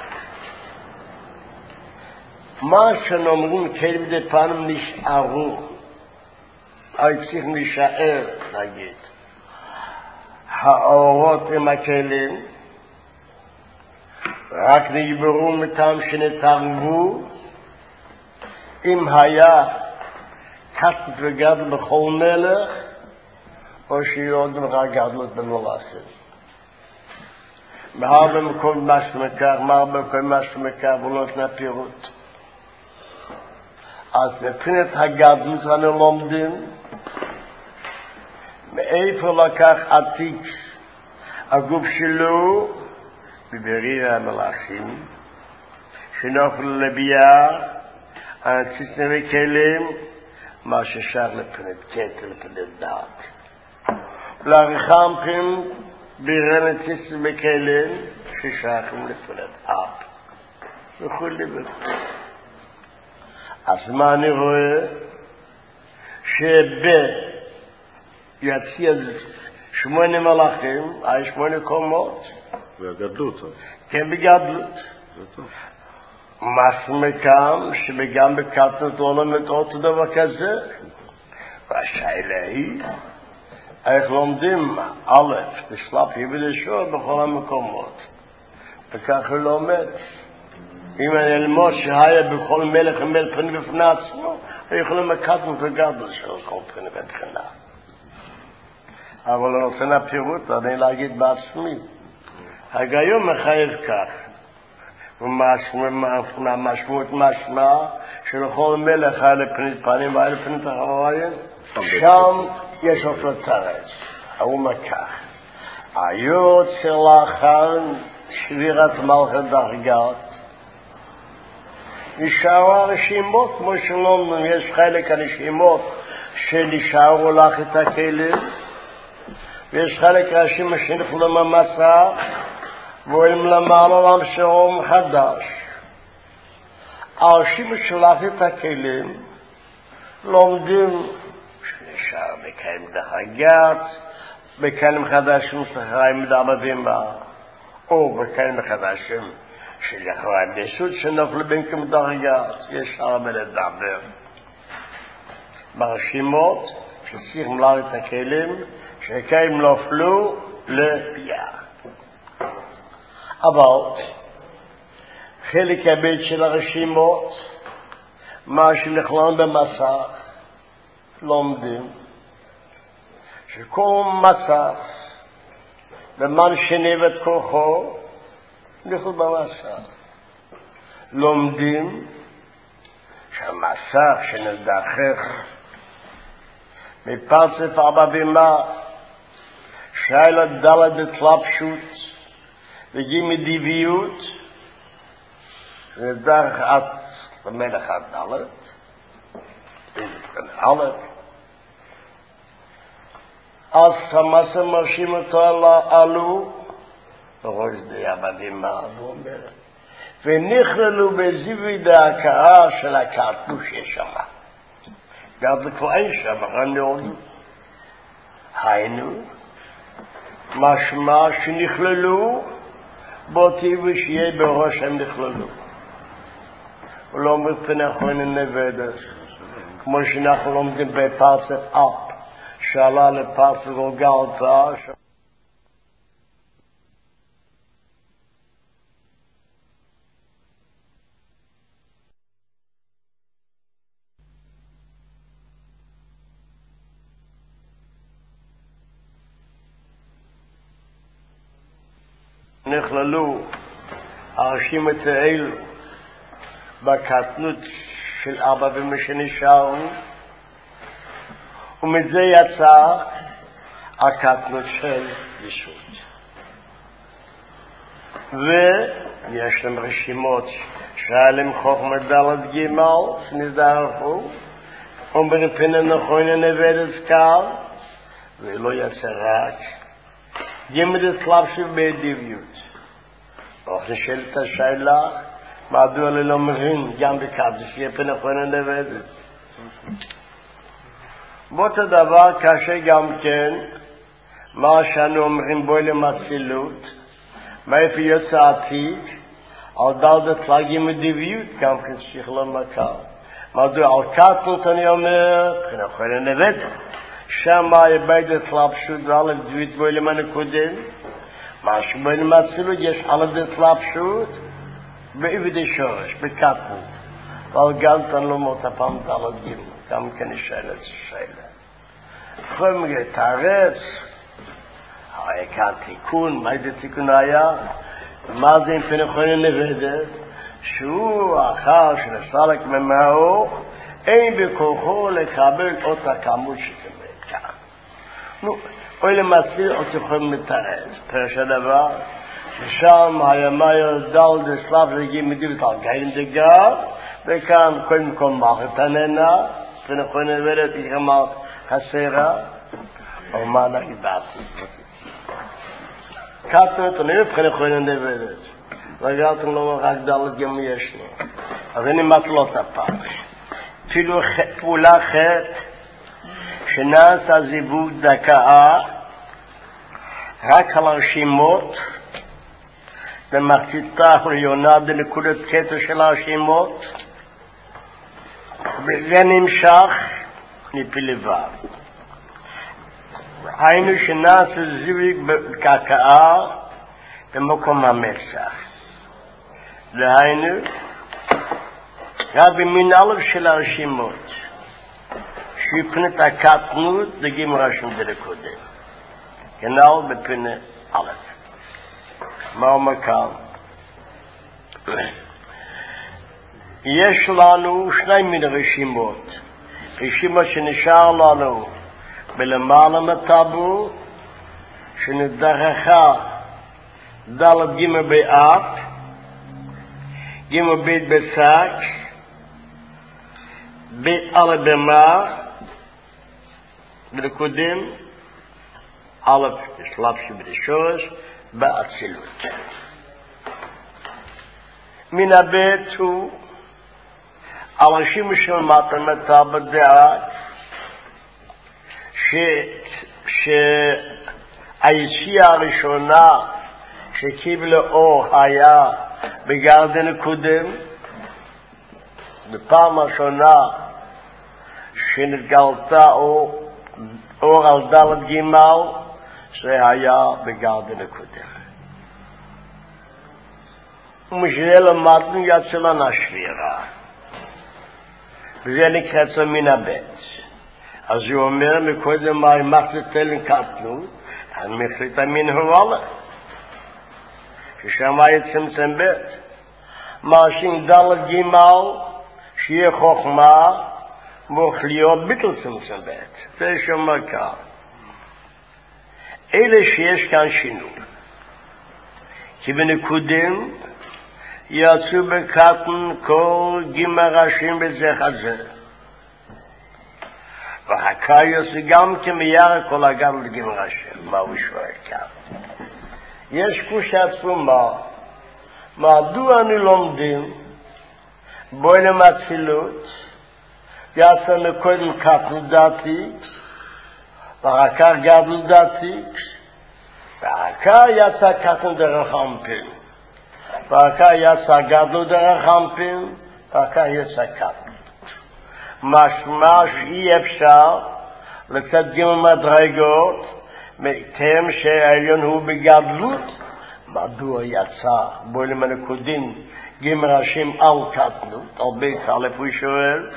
מה שנאמרים כלים דפנים נשארו, אי צריך להישאר, נגיד. האורות עם הכלים, רק נגברו מטעם שנתערבו, אם היה קטן וגדל בכל מלך, או שיורדים רק גדלות במולסים. מהרבה מקום משהו מכך, מהרבה מקום משהו מכך, ולא נתנה פירוט. אז מבחינת הגדלות אנו לומדים, מאיפה לקח עתיק הגוף שלו, בבריר המלאכים, שנאכלו לביאה, הנציצים וכלים, מה ששייך לפנת כתר, לפנת דעת. ולאריכם בירה נציצים וכלים, ששייכים לפנת אב. וכו' וכו'. אז מה אני רואה? שבה יציע שמונה מלאכים, היה שמונה קומות, והגדלות. כן, בגדלות. זה טוב. מסמכם שבגם בקטנות לא למד אותו דבר כזה. והשאלה היא, איך לומדים א', בשלב יבדשו בכל המקומות. וכך הוא לומד. אם אני אלמוד שהיה בכל מלך ומלך פני בפני עצמו, אני יכול למקטנות וגדלות של כל פני ובחינה. אבל אני רוצה לפירוט, אני להגיד בעצמי. הגיון מחייב כך. ומשמעות משמע שלכל מלך היה לפנית פנים והיה לפנית אחריים, שם יש אותו תרץ. הוא מקח. היו צלחן שבירת מלכת דרגת. נשארו הרשימות, כמו שלום, יש חלק הרשימות שנשארו לך את הכלים, ויש חלק רשימה שנפלו למסע, והם למעלה למשהו מחדש. הרשימה שלך את הכלים, לומדים שנשאר בקיים דחגת, בקיים חדשים שחריים מדעבדים בה, או בקיים חדשים שלחריים דסוד שנפלו בנקם דרגת, יש הרבה לדבר. ברשימות שצריך מלאר את הכלים, שקיים נפלו לפייה. אבל חלק הבית של הרשימות, מה שנכלם במסך, לומדים, שכל מסך, במן שני ואת כוחו, נכו במסך. לומדים שהמסך שנדחך מפרצף אבא בימה שיילה דלת התלבשות וגימי דיביות נדחך עד למלך הדלת אלף אז המסה מרשים אותו עלו בראש די הבדימה ואומר ונכללו בזיווי דהכאה של הקטנו שיש שם גם כבר אין שם רנון היינו משמע שנכללו באותי ושיהיה בראש הם נכללו ולא מפני חוין נבדת כמו שאנחנו לומדים בפרצת אפ שעלה לפרצת גולגלתה נכללו הראשים את האלו בקטנות של אבא ומה שנשארו ומזה יצא הקטנות של ישות ויש להם רשימות שהיה להם חוכמה דלת גימל שנזדרחו אומרים פנה נכון הנבדת קל ולא יצא רק גימד התלבשו בדיביות אך נשאלת השאלה מדוע ללא מבין גם בקדש יהיה פנה נכון הנבדת באותו דבר קשה גם כן מה שאנו אומרים בו למצילות מאיפה יוצא עתיד על דלת תלגים ודיביות גם כן שכלו מקל מדוע על קטנות אני אומר פנה נכון הנבדת שמה יבד התלבשות ועל הדבית בו למען קודם מה שבו למצילות יש על התלבשות בעבדי שורש, בקטנות ועל גלתן לא מות הפעם דלת גימל גם כן נשאלת שאלה אחרי מגע תארץ הרי כאן תיקון מה זה תיקון היה מה זה אם פן יכול נבדת שהוא אחר שנסלק ממאו אין בכוחו לקבל אותה כמות שכמת כאן נו אוי למצליל עוד יכולים לתארץ פרש הדבר ששם הימה ירדל דסלאב רגיעים מדיבת על גאים דגר וכאן כל מקום מערכת הננה ונכון נבדת יחמרת חסרה או מה נגיד בעצם קטנות אני מבחן יכול נבדת רגעתם לא רק דלת גם יש לו אז אני מטלות הפעם אפילו פעולה חטא שנעשה זיווג דקאה רק על הרשימות במחציתה עליונה בנקודת קטע של הרשימות וזה נמשך מפילבב היינו שנעשה זיווג בקעקעה במקום המסך והיינו רבי מן אלף של הרשימות שיפנת הקטנות דגים רשם דלקודם כנאו בפנה אלף מה אומר כאן? יש לנו שני מן רשימות רשימה שנשאר לנו בלמעלה מטאבו שנדרכה דלת גימל באף גימל בית בשק בית על הבמה בלקודם אלף שלב שבשורש באצילות מן הבית הוא אנשים של מתמטה בדעת שהיציאה הראשונה שקיבלה אור היה בגרדן הקודם בפעם הראשונה שנתגלתה אור, אור על דלת גימל זה היה בגרדן הקודם ומשזה למדנו יצא לנו שבירה וזה נקרא מן הבית אז הוא אומר מקודם מה אם מחזתל קטנו אני מחליטה מן הוואלה ששמע צמצם בית, מאשין דל גימל, שיהיה חוכמה, מוכליות ביטל צמצם בית. זה שומע כאן. אלה שיש כאן שינוי. כי בנקודים יצאו בקטן כל גימל ראשים בזה חזה. ואחר יוצא גם כמייר כל הגל לגימל ראשים. מה הוא שואל כאן? יש קוש עצומה, מדוע אני לומדים בו למצילות, יצא מקודם קטן דתי, ואחר כך גדל דתי, ואחר כך יצא קטן דרך אמפין, ואחר כך יצא גדל דרך אמפין, ואחר כך יצא קטן. משמע שאי אפשר לצאת גימל מדרגות, מכם שהעליון הוא בגדלות, מדוע יצא בו למנקודים גימל ראשים על קטנות, על בית א' הוא שואל,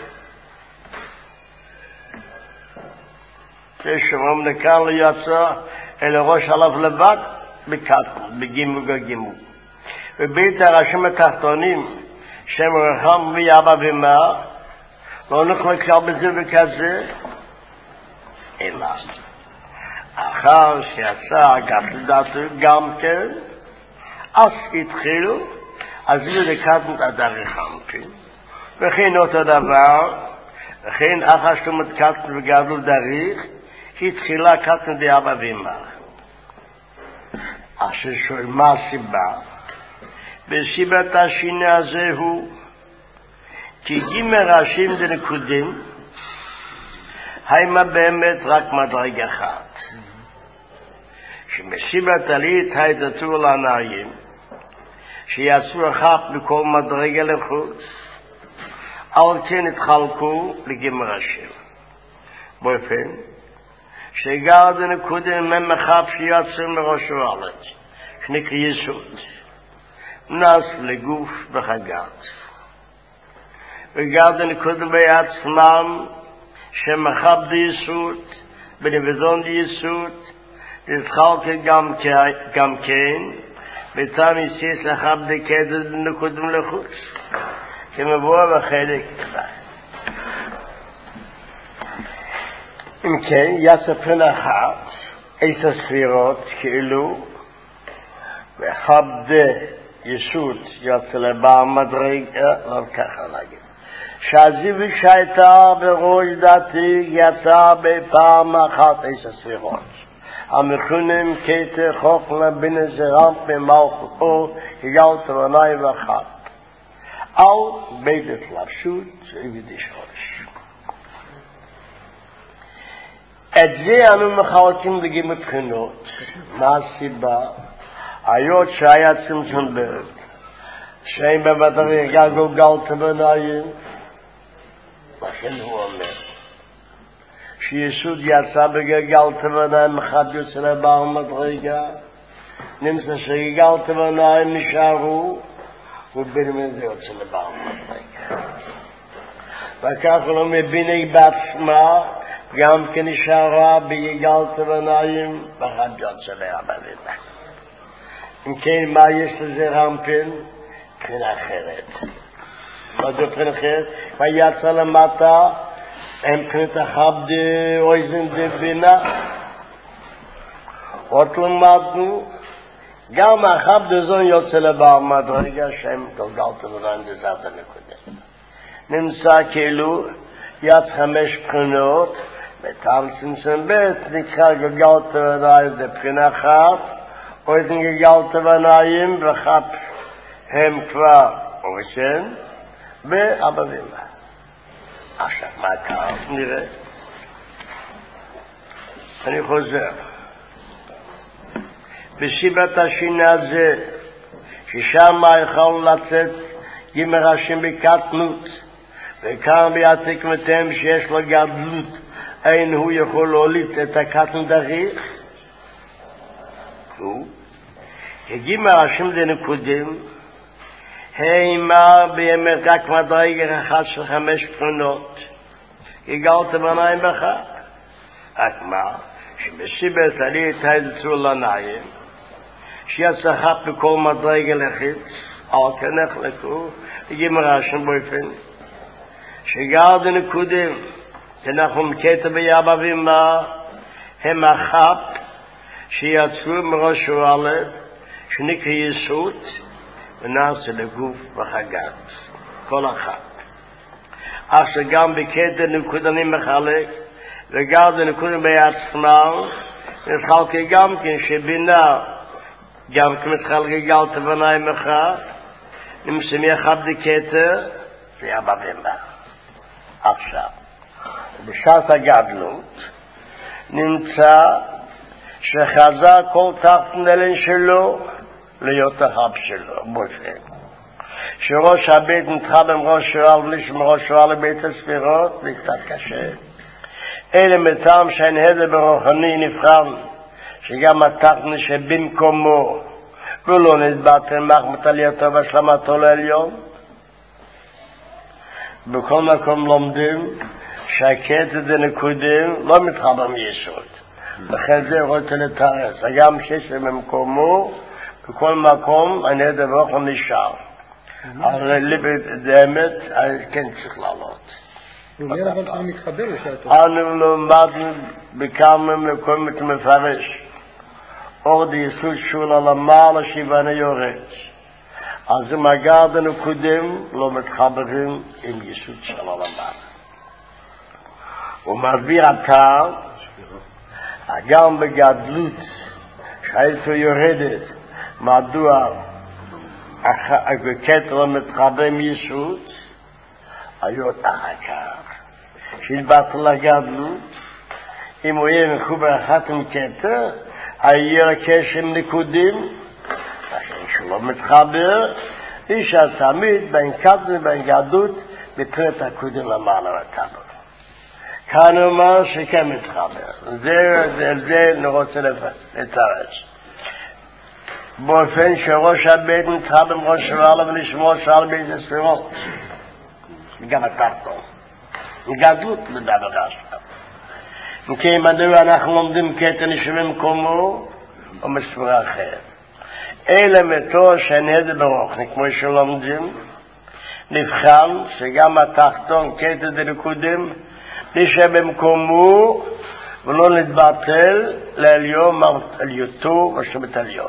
ששומעים לכאן ליצא אל ראש עליו לבד בקטנות, בגימל וגימל. ובית הראשים התחתונים שם רחם ויאבא ומה, לא נוכל כלל בזה וכזה, אלא אחר שיצא גדל דתו גם כן, אז התחיל, אז יהיו לקטנות הדרך אמפין, וכן אותו דבר, וכן אחר שתומת קטנות וגדל דריך, התחילה קטנות דיאבא ואמא. אשר שואל מה הסיבה? בסיבת השני הזה הוא, כי גימל ראשים דנקודים, היימה באמת רק מדרג אחד. שמסיבת עלית הידתו לעניים, שיצאו אחת בכל מדרגה לחוץ, על כן התחלקו לגימל ראשים. באופן, שגר דנקודים ממחב שיצאו מראש ועלת, שנקרא יסוד, נס לגוף וחגת. וגר דנקודים בעצמם, שמחב דיסוד, בנבזון דיסוד, נתחלק גם, גם כן, בצם יסיס לחב דקדת דנקודים לחוץ, כמבוא בחלק אחד. אם כן, יצפן אחת, עשר ספירות כאילו, וחב דיסוד יוצא לבא מדרגה, לא ככה להגיד. שהזיו שהייתה בראש דתי יצא בפעם אחת עשר ספירות. המכונים כתר חוכמה בן זרם במלכותו יגלת עיניים אחת. על בית התלבשות ועבדי שורש. את זה אנו מחלקים לגימל בחינות. מה הסיבה? היות שהיה צמצום ברד. שאין במדרגה גולגלת עיניים. לכן הוא אומר שיסוד יצא בגלגלת עיניים אחד יוצא לבעל מדרגה, נמצא שגלגלת עיניים נשארו ובין זה יוצא לבעל מדרגה. וכך הוא לא מבין בעצמה גם כן נשארה בגלגלת עיניים ואחד יוצא לבעל. אם כן, מה יש לזה רמפין? בחינה אחרת. מה זה בחינה אחרת? ויצא למטה, הם בחינת החב דאויזן דבינה. עוד למדנו, גם החב דזון יוצא לבעל מדרגה, שהם גלגלת עיניים דזת הנקודה. נמצא כאילו, יד חמש בחינות, בטעם צמצם בית, נקרא גלגלת עיניים דבחינה אחת, אויזן גלגלת עיניים, וחב הם כבר אויזן, ואבא ואמא. עכשיו, מה קרה? נראה. אני חוזר. בסיבת השני הזה, ששם יכול לצאת גימל ראשים בקטנות, וכאן ביעתיק מתם שיש לו גדלות, אין הוא יכול להוליד את הקטנות דריך. הוא, כגימל ראשים דנקודים, הימה בימי רק מדרגה אחת של חמש בחינות, גלגלת עיניים אחת. רק מה? שבסיבת עלית הידצו לעיניים, שיצא חפ בכל מדרגה לחץ, על כנך לכו, יגמרה שם באופן, שגר דנקודים, אנחנו מקטע ביאבא ואמא, הם החפ שיצאו מראש שואלת, שנקרא יסות, ונעשה לגוף וחגת, כל החפ. אך שגם בקטע נקודנים מחלק, וגם דנקודים בעצמם, מתחלק גם כן שבינה, גם כמתחלק גל תבנאי מחר, נמצאים יחד דקטע, ויאבא ואמא. עכשיו, בשעת הגדלות, נמצא שחזר כל תחת נלן שלו להיות החב שלו, בושם. שראש הבית נתחב עם ראש שואל ולשם ראש שואל לבית הספירות, זה קצת קשה. אלה מטעם שאין הדה ברוחני נבחן, שגם התחתן שבמקומו, ולא נתבטל מחמת עלייתו והשלמתו לעליון. בכל מקום לומדים שהקטע דנקודים לא מתחבר מיסוד. לכן זה רוצה לתארץ. גם שיש במקומו, בכל מקום הנהדר ברוך נשאר. אבל ליבת דאמת, כן צריך לעלות. הוא אומר אבל הוא מתחבר לשעתו. אנו למדנו בכמה מקומות מפרש. אור דיסוד שול על המעלה שיבנה יורד. אז אם הגר דנקודים לא מתחברים עם יסוד של על המעלה. הוא מסביר אתה, גם בגדלות שהייתו יורדת, מדוע הקטר מתחבר עם יסוד, היות אחר כך, שהתבטל לגדלות, אם הוא יהיה מחובר אחת עם קטר, היה קשר עם נקודים, שלא מתחבר, איש התמיד בין קטר ובין גדלות, בתחילת הקודים למעלה וטבע. כאן הוא אומר שכן מתחבר. זה, זה, זה נרוצה לתרץ. באופן שראש הבית מתחבר עם ראש שואל ולשמור שואל באיזה ספירות. גם התחתון. גדלות לדבר עכשיו. וכי מדוע אנחנו לומדים קטע נשארים מקומו או מספרה אחרת. אלה מתור שנהד ברוחני, כמו שלומדים, נבחן שגם התחתון קטע דנקודים נשאר במקומו ולא נתבטל לעליון עליותו ושבת עליון.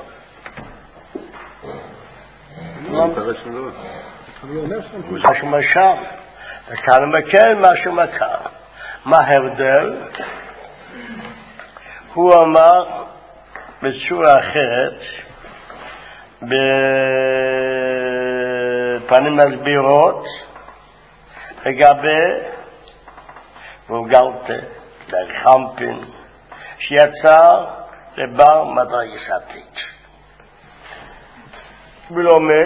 משהו משם, וכאן מכן משהו מכאן. מה ההבדל? הוא אמר בצורה אחרת, בפנים מסבירות, לגבי וגלתה, דרכמפין, שיצא לבר מדרגסתית. ולומד,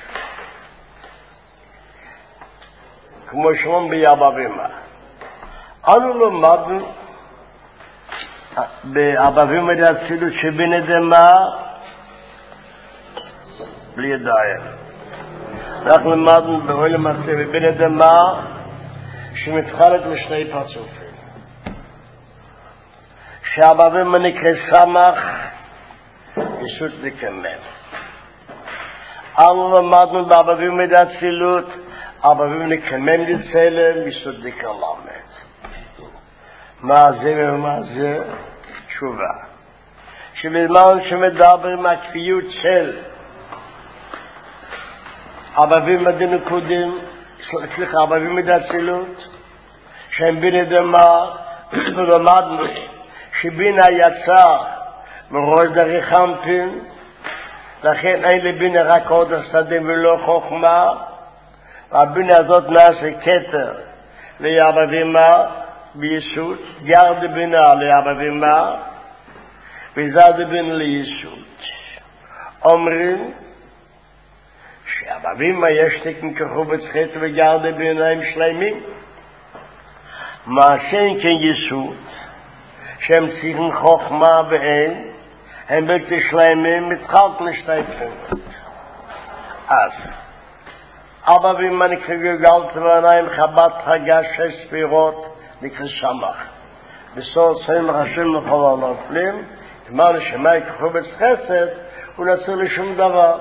כמו שאומרים ביאבא ואמא. אנו למדנו באבא ואמא דאצילות שבין אדמה בלי ידיים. אנחנו למדנו באוהל המעשה בבין אדמה שמתחלק לשני פרצופים. שאבא ואמא נקרא סמך, יסוד לקמם. אנו למדנו באבא ואמא דאצילות, אבא ואמא נקמם לצלם, יסוד לקלמת. מה זה ומה זה? תשובה. שבזמן שמדבר עם הכפיות של אבא ואמא דנקודים, סליחה, אבא ואמא דאצילות, שהם בין אדמה, ולמדנו שבינה יצא מראש דרכמפין, לכן אין לבינה רק עוד השדה ולא חוכמה, והבינה הזאת נעשה כתר לאבא ואמא ביסוד, גר דבינה לאבא ואמא, וזה דבינה ליסוד. אומרים שאבא ואמא יש תקן כחובץ חטא וגר דבינה הם שלמים. מה שאין כן יסוד, שהם צריכים חוכמה ואין, הם בלתי שלמים מתחלק לשתי פרמות. אז אבא ואמא נקרא גלגל תבניים חבת חגה שש ספירות נקרא שמח. בסוד סיים רשם לכל הנופלים, אמרנו שמאי כחובץ חסד, הוא לא צריך לשום דבר.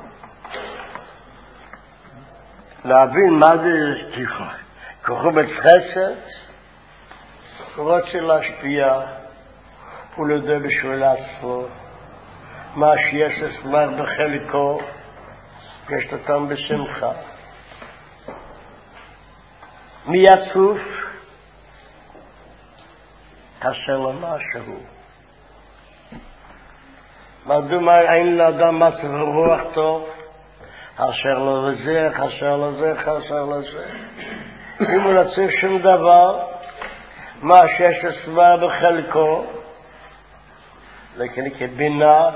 להבין מה זה כוחו חסד, הוא רוצה להשפיע, הוא לא יודע בשביל עצמו, מה שיש אצלך בחלקו, יש אותם בשמחה. מי עצוב? חסר לו משהו. מדוע אין לאדם מצב רוח טוב? חסר לו לזה, חסר לזה, חסר לזה. אם הוא לא צריך שום דבר, מה שיש אצלך בחלקו, לכן כבינה,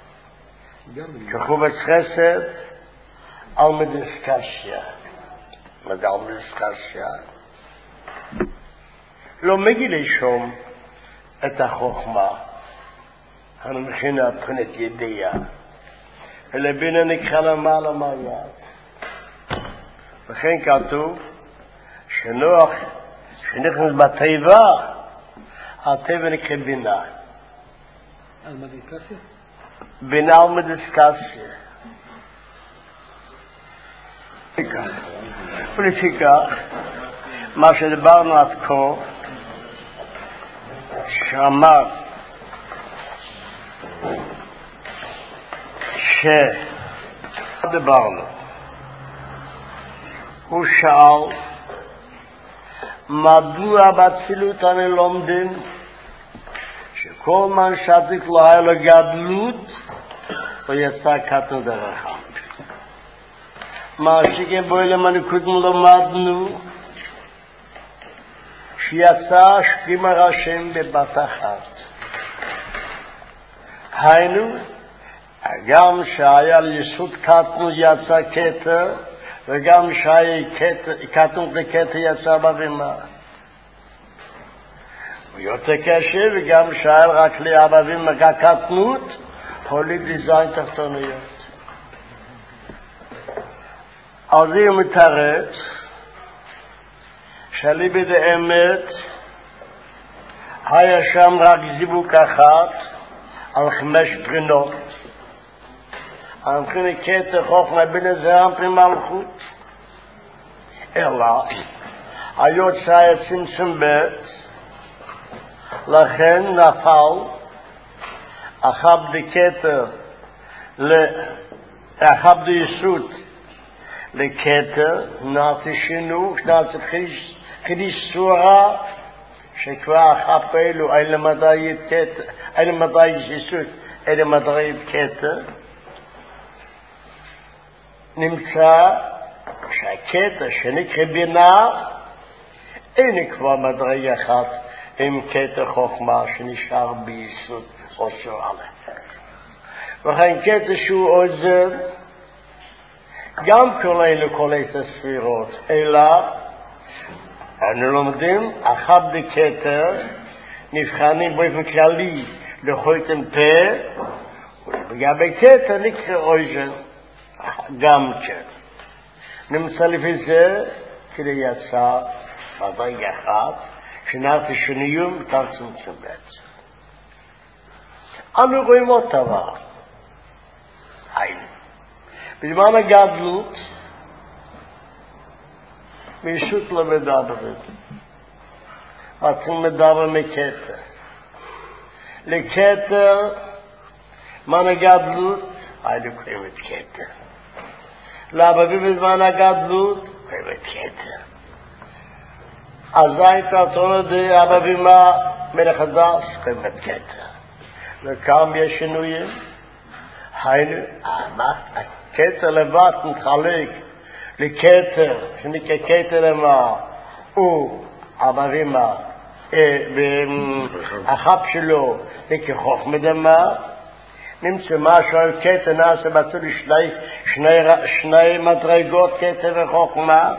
כחובת חסד, על מדיסקסיה. מדע על מדיסקסיה. לא מגיע לשום את החוכמה, המכינה בחינת ידיעה, אלא בינה נקחה למעלה מהיד. וכן כתוב, שנוח, שנכנס בטבע, הטבע נקחה בינה. על מדיסקסיה? בינה על מדיסקסיה. ולפיכך, מה שדיברנו עד כה, שאמר שדיברנו, הוא שאל מדוע באצילות אני לומדים שכל מן שתיק לא היה לו גדלות ויצא קטן דרכם. מה שכן בו אלה מנקודם למדנו שיצא שכימר השם בבת אחת. היינו, גם שהיה ליסוד קטנו יצא קטר, וגם שהיה קטנו לקטר יצא בבימה. ויותר קשה, וגם שהיה רק לאבבים קטנות, הוליד לזין תחתוניות. אז היא מתארת, שלי בדאמת, היה שם רק זיבוק אחת, על חמש בחינות. המבחינת קטע חוכמה בינה זה אמפרי מלכות. אלא, היות שהיה צמצום בית, לכן נפל, אחב דקטע, אחב דיסות, לקטע, נעתי שינוך, נעתי חידיש צורה, שכבר אחב אלו, אלה מדעית קטע, אלה מדעית יסות, אלה מדעית קטע, נמצא שהקטע שנקרא בינה, אין כבר מדעי אחת עם קטע חוכמה שנשאר ביסות או צורה. וכן קטע שהוא עוזר, גם כל אלה כל את הספירות, אלא אנו לומדים, אחת בקטע, נבחנים באופן כללי לחויתם פה, וגם בקטע נקרא אוזן, גם כן. נמצא לפי זה, כדי יצא בדרגה אחת, שנעתי שניום תרצום צומת. אנו רואים עוד דבר. היינו. בזמן הגדלות, מישות לא מדברת. מתחיל מדבר מקטר. לקטר, זמן הגדלות, היינו קוראים את קטר. לאבבים בזמן הגדלות, קוראים את קטר. אז הייתה תונו די אבבים מלך הדס, קוראים את קטר. וכאן יש שינויים. היינו, קטר לבד מתחלק לקטר, שנקרא קטר למה, הוא אבבים החב שלו נקרא חוכמה דמה, נמצא משהו על קטר נעשה בצור שני, שני, שני מדרגות קטר וחוכמה.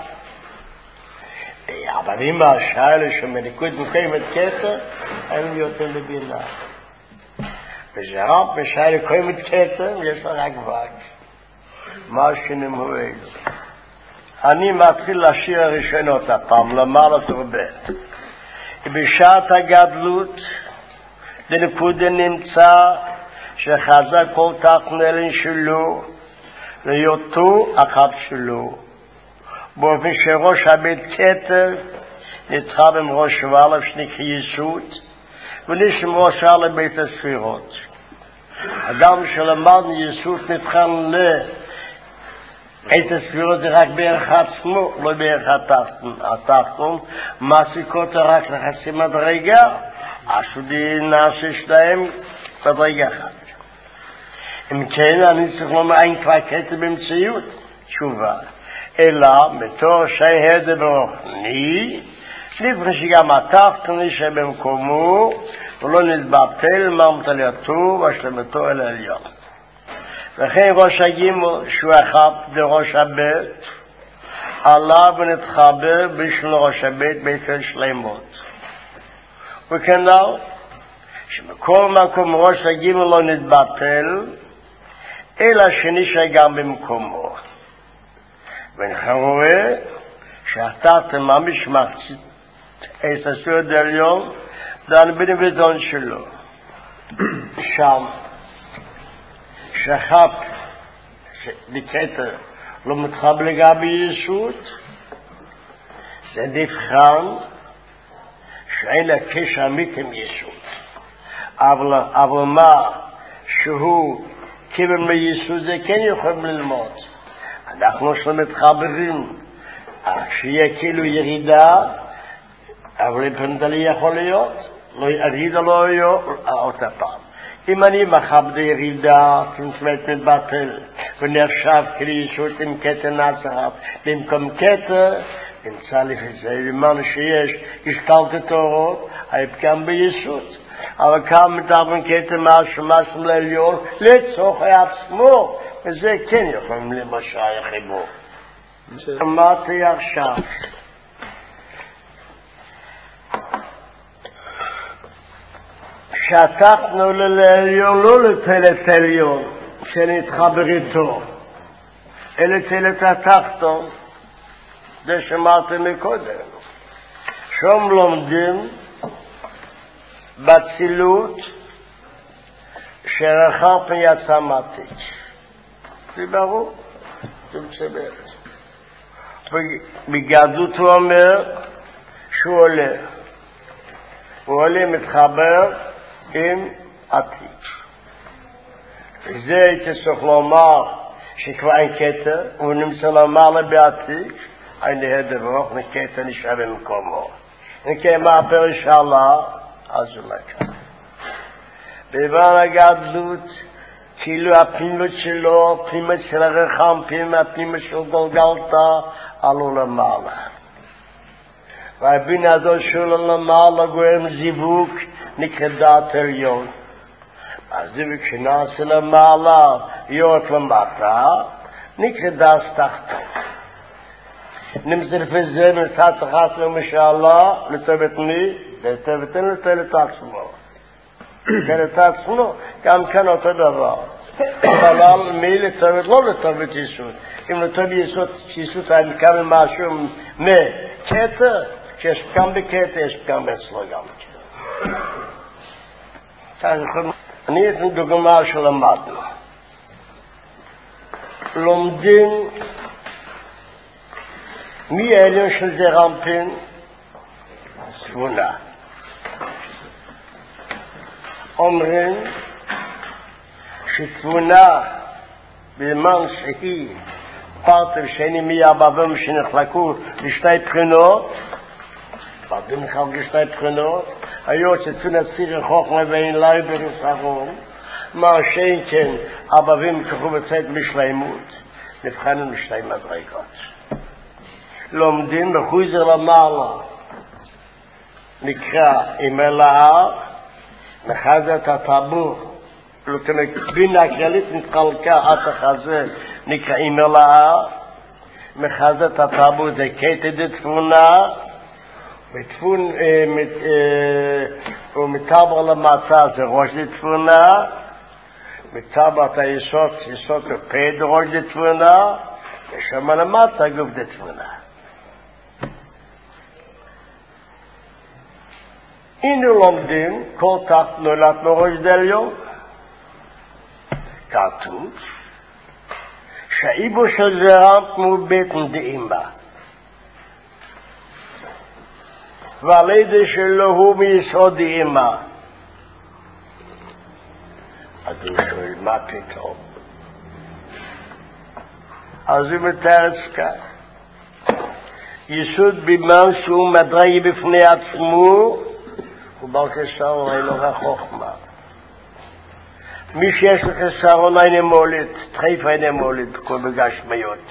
אבבים השאלה שמליקוד מוקרים את קטר, אין יותר לבינה. וזה רב בשאלה קוראים את קטר, יש לה רק וק. מה שנמרו אלו. אני מתחיל לשיר הראשונות הפעם, למעלה תרבט. בשעת הגדלות, לנקודה נמצא שחזק כל תכנלן שלו, להיותו אחד שלו. באופן שראש הבית כתר נתחב עם ראש ואלף שנקרא יסוד, ונשם ראש אלף בית הספירות. אדם שלמד יסוד נתחן לבית הספירות זה רק בערך עצמו, לא בערך התחתון, מעסיקות רק לחסים מדרגה, השודי נעשה שלהם מדרגה אחת. אם כן, אני צריך לומר אין כבר קטע במציאות, תשובה. אלא בתור שההד ברוחני, לפני שגם התחתון נשאר במקומו, ולא נתבטל מעמתלייתו והשלמתו אל העליון. וכן ראש הגימל, שהוא אחד בראש הבית, עלה ונתחבר בשביל ראש הבית בית שלמות. וכנ"ל, שבכל מקום ראש הגימל לא נתבטל, אלא שנשאר גם במקומו. ואינך רואה שהתחתון ממש מחצית את הסוד העליון, דן בנבדון שלו. שם, שאחת דקטר לא מתחבר לגבי יסוד, זה נבחן שאין לה קשר אמיתי עם יסוד. אבל, אבל מה שהוא כיוון מיסוד זה כן יכולים ללמוד. אנחנו שלא מתחברים, שיהיה כאילו ירידה, אבל לפנדלי יכול להיות, לא ירידה לא יהיה אותה פעם. אם אני מחב די ירידה, כמצוות מתבטל, ונחשב כלישות עם קטע נצרת, במקום קטע, נמצא לפי זה, למען שיש השתלת תורות, הפגם ביסוד. אבל כאן מדברים קטע משהו, משהו לעליון, לצורך עצמו, וזה כן יכולים למשל יחיבור. אמרתי עכשיו, שהתחתנו לעליון לא לתלת עליון, שנתחבר איתו, אלא תלת התחתון, זה שמעתי מקודם. שום לומדים בצילות שרחב פן יצא מתיק. זה ברור, זה מסבר. בגדות הוא אומר שהוא עולה. הוא עולה מתחבר עם עתיק. זה הייתי צריך לומר שכבר אין קטע, הוא נמצא למעלה בעתיק, אין להדר רוח, נקטע נשאר במקומו. נקטע מה הפרש עלה, אז הוא לקח. בבן הגדלות, כאילו הפנימות שלו, הפנימות של הרחם, הפנימות של גולגלתה, עלו למעלה. והבינה הזו שלו למעלה גורם זיווג, נקרא דעת עליון. הזיווג שנעשה למעלה, יורד למטה, נקרא דעת תחתון. נמצא לפי זה, נמצא תחת למשאלה, לטבת מי? לטבתן לטלת עצמו. לטלת עצמו, גם כאן אותו דבר. אבל מי לטבת? לא לטבת יסוד. אם לטבת יסוד, יסוד היה מקבל משהו מקטע, שיש פגם בקטע, יש פגם אצלו גם קטע. אני אתן דוגמה שלמדנו. לומדים מי העליון של זה רמפין? סבונה. אומרים שתבונה בזמן שהיא פרטר שני מי הבבים שנחלקו לשתי בחינות, פרטים נחלקו לשתי בחינות, היות שתבונה ציר חוכמה ואין לי ברסרון, מה שאין כן הבבים כחו בצאת בשלימות, נבחנו לשתי מדרגות. לומדים בחוזר למעלה, נקרא עם אלאה, מחזת הטבור, בינה הכללית נתחלקה עד החזה, נקרא עם אלאה, מחזת הטבור זה קטע דתפונה, ומטבר למצע זה ראש דתפונה, מטבר את היסוד, יסוד כפד ראש דתפונה, ושם למטה גוף דתפונה. אינו לומדים, כל כך נולד מראש דליון. כתוב שהאיבו של זרעם כמו בטן דאמא, והלידה שלו הוא מיסוד דאמא. אז הוא שואל, מה פתאום? אז הוא מתאר כך, יסוד במן שהוא מדרגה בפני עצמו, הוא בר כסרון אין לו חוכמה. מי שיש לו כסרון אין מולד, תחיף אין מולד, כל בגשמיות.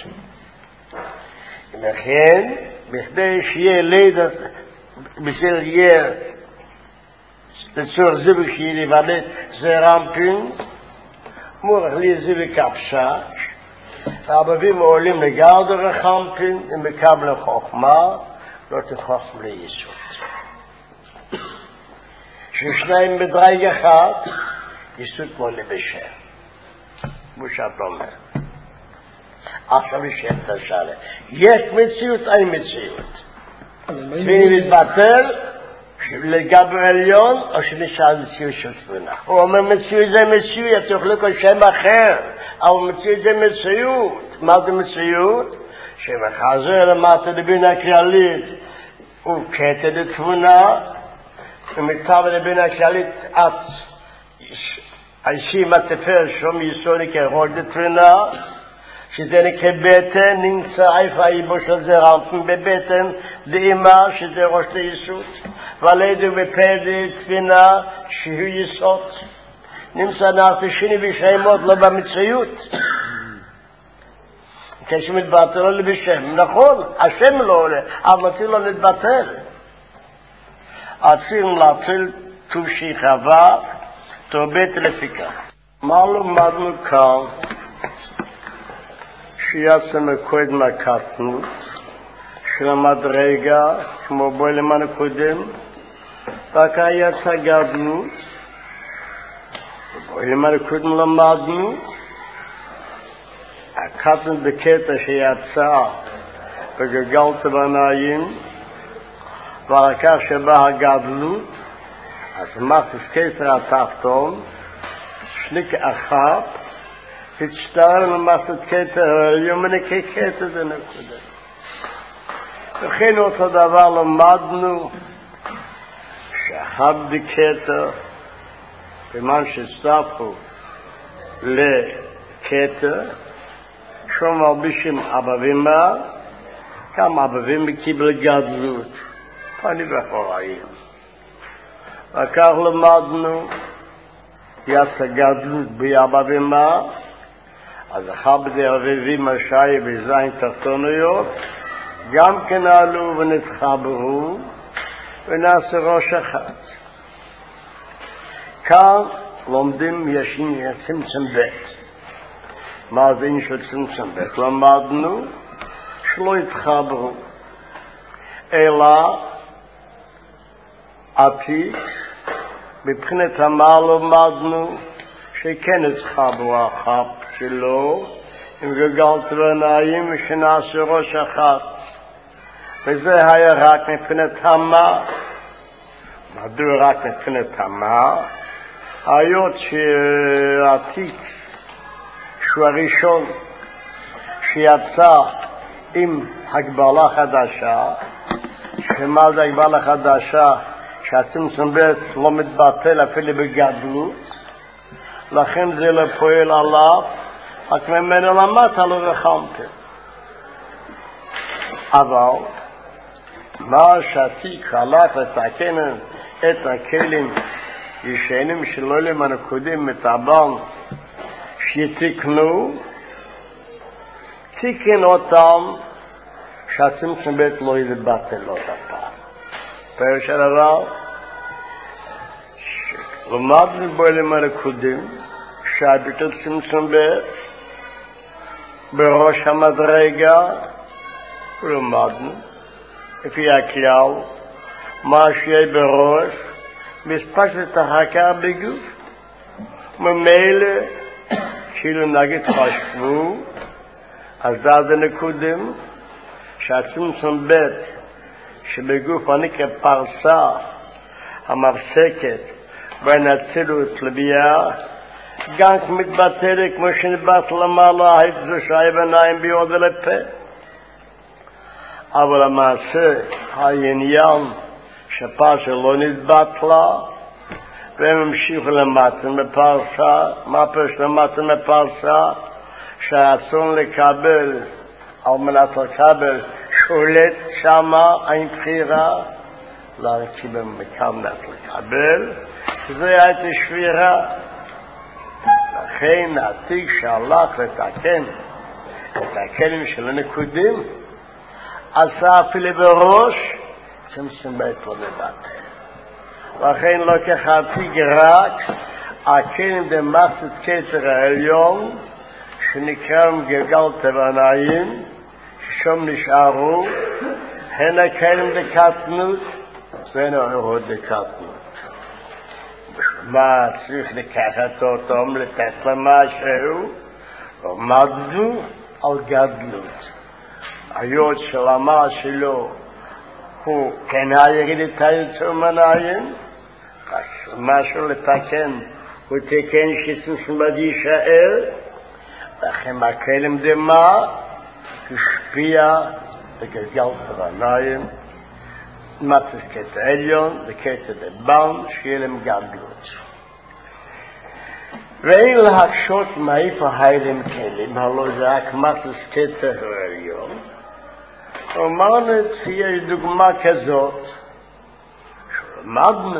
לכן, בכדי שיהיה לידה, בסדר יהיה, לצורך זה וכשיהיה לבנת זרעמפין, מורך לי זה וקפשה, והבבים עולים לגרד רחמפין, הם מקבלים חוכמה, לא תחוכם ליסוד. ששניים בדרג אחד, יסוד כמו לבשר. כמו שאת אומר. עכשיו יש את השאלה. יש מציאות, אין מציאות. ואם מתבטל, לגבי עליון, או שנשאל מציאות של תבונה. הוא אומר מציאות זה מציאות, אתה יכול לקרוא שם אחר, אבל מציאות זה מציאות. מה זה מציאות? שמחזר למטה לבינה כללית, הוא קטע לתבונה, ומתאר לבינה הכללית עד אנשים התפר שום יסודי כרוד לתבונה, שזה נקרא בטן, נמצא איפה האיבו של זרעמפין בבטן דאמא, שזה ראש ליסוד, ולידו בפד תבינה שהוא יסוד. נמצא נעשי שני בשמות לא במציאות. כשמתבטל לו בשם, נכון, השם לא עולה, אבל מתאים לו להתבטל. עצים להציל תושי חווה, תורבט לפיקה. מה למדנו כאן? שיצא מקודם מהקטנות, של המדרגה, כמו בו למען הקודם, רק יצא גדלות, בו למען הקודם למדנו, הקטנות בקטע שיצא וגגלת בנאים, והרקע שבא הגדלות, אז מסס קטע התחתון, שליק אחת, תצטער למסת קטע העליון, ונקי קטע זה נקודה. וכן אותו דבר למדנו, שאחד בקטע, במן שסתפו לקטע, שום מרבישים אבבימה, גם אבבים בקיבל גדלות, פני וחוראים. וכך למדנו, יצא גדלות באבבימה, אז אחר בדי אביבים השעי בזין תחתוניות, גם כן עלו ונתחברו, ונעשה ראש אחד. כאן לומדים ישין צמצם בית. מה זה אין של צמצם בית? למדנו שלא יתחברו, אלא עתיק, מבחינת המעל למדנו שכן יתחברו אחת שלו, עם גגלת בנאים ושנעשה ראש אחת. וזה היה רק מבחינת המה. מדוע רק מבחינת המה? היות שהעתיק, שהוא הראשון שיצא עם הגבלה חדשה, שמה זה הגבלה חדשה? שהצמצום בית לא מתבטל אפילו בגדלות, לכן זה לא פועל עליו, רק ממנו למטה לא רחמתם. אבל מה שעתיק הלך לתקן את הכלים ישנים שלא למען הקודם מטעבן שתקנו, תיקן אותם שהצמצום בית לא יתבטל אותה פעם. פירוש הדבר, למדנו בו למען הקודם, שהביטות צמצום בית, בראש המדרגה, ולמדנו, לפי הכלל, מה שיהיה בראש, מספשת החכה בגוף, ממילא, כאילו נגיד חשבו, אז זה נקודם, שהצמצום בית, שבגוף הנקרא פרסה, המפסקת, בין הצילות לביאה, גנק מתבטל כמו שנבט למעלה, הייתי שי ביניים ביוד ולפה. אבל המעשה, העניין שפרשה לא נתבטלה, והם המשיכו למתן בפרשה. מה פרש למתן בפרשה? שהרצון לקבל, על מנת לקבל, שולט שמה, אין בחירה, להרכיב במקמנת לקבל, זה הייתה שבירה. לכן העתיק שהלך לתקן את הכלים של הנקודים, עשה אפילו בראש, צמצם בית לא מבטל. לכן לא כחעתיק רק הכלים דמסת כתר העליון, שנקראים גלגל תבנאים, ששום נשארו, הן הכלים דקטנות, והן האורות דקטנות. מה צריך לקחת אותם, לתת למשהו, עמדנו על גדלות. היות של המעש שלו הוא כן היריד את היצור מניים, משהו לתקן, הוא תקן שסוס מד יישאר, לכן הכלם דמה השפיע בגלגל תבניים, מצב קטע עליון וקטע דבן שיהיה להם גדלות. ואין להקשות מאיפה היילם כלים, הלא זה רק מצב קטע עליון. אמרנו שיש דוגמה כזאת, שלמדנו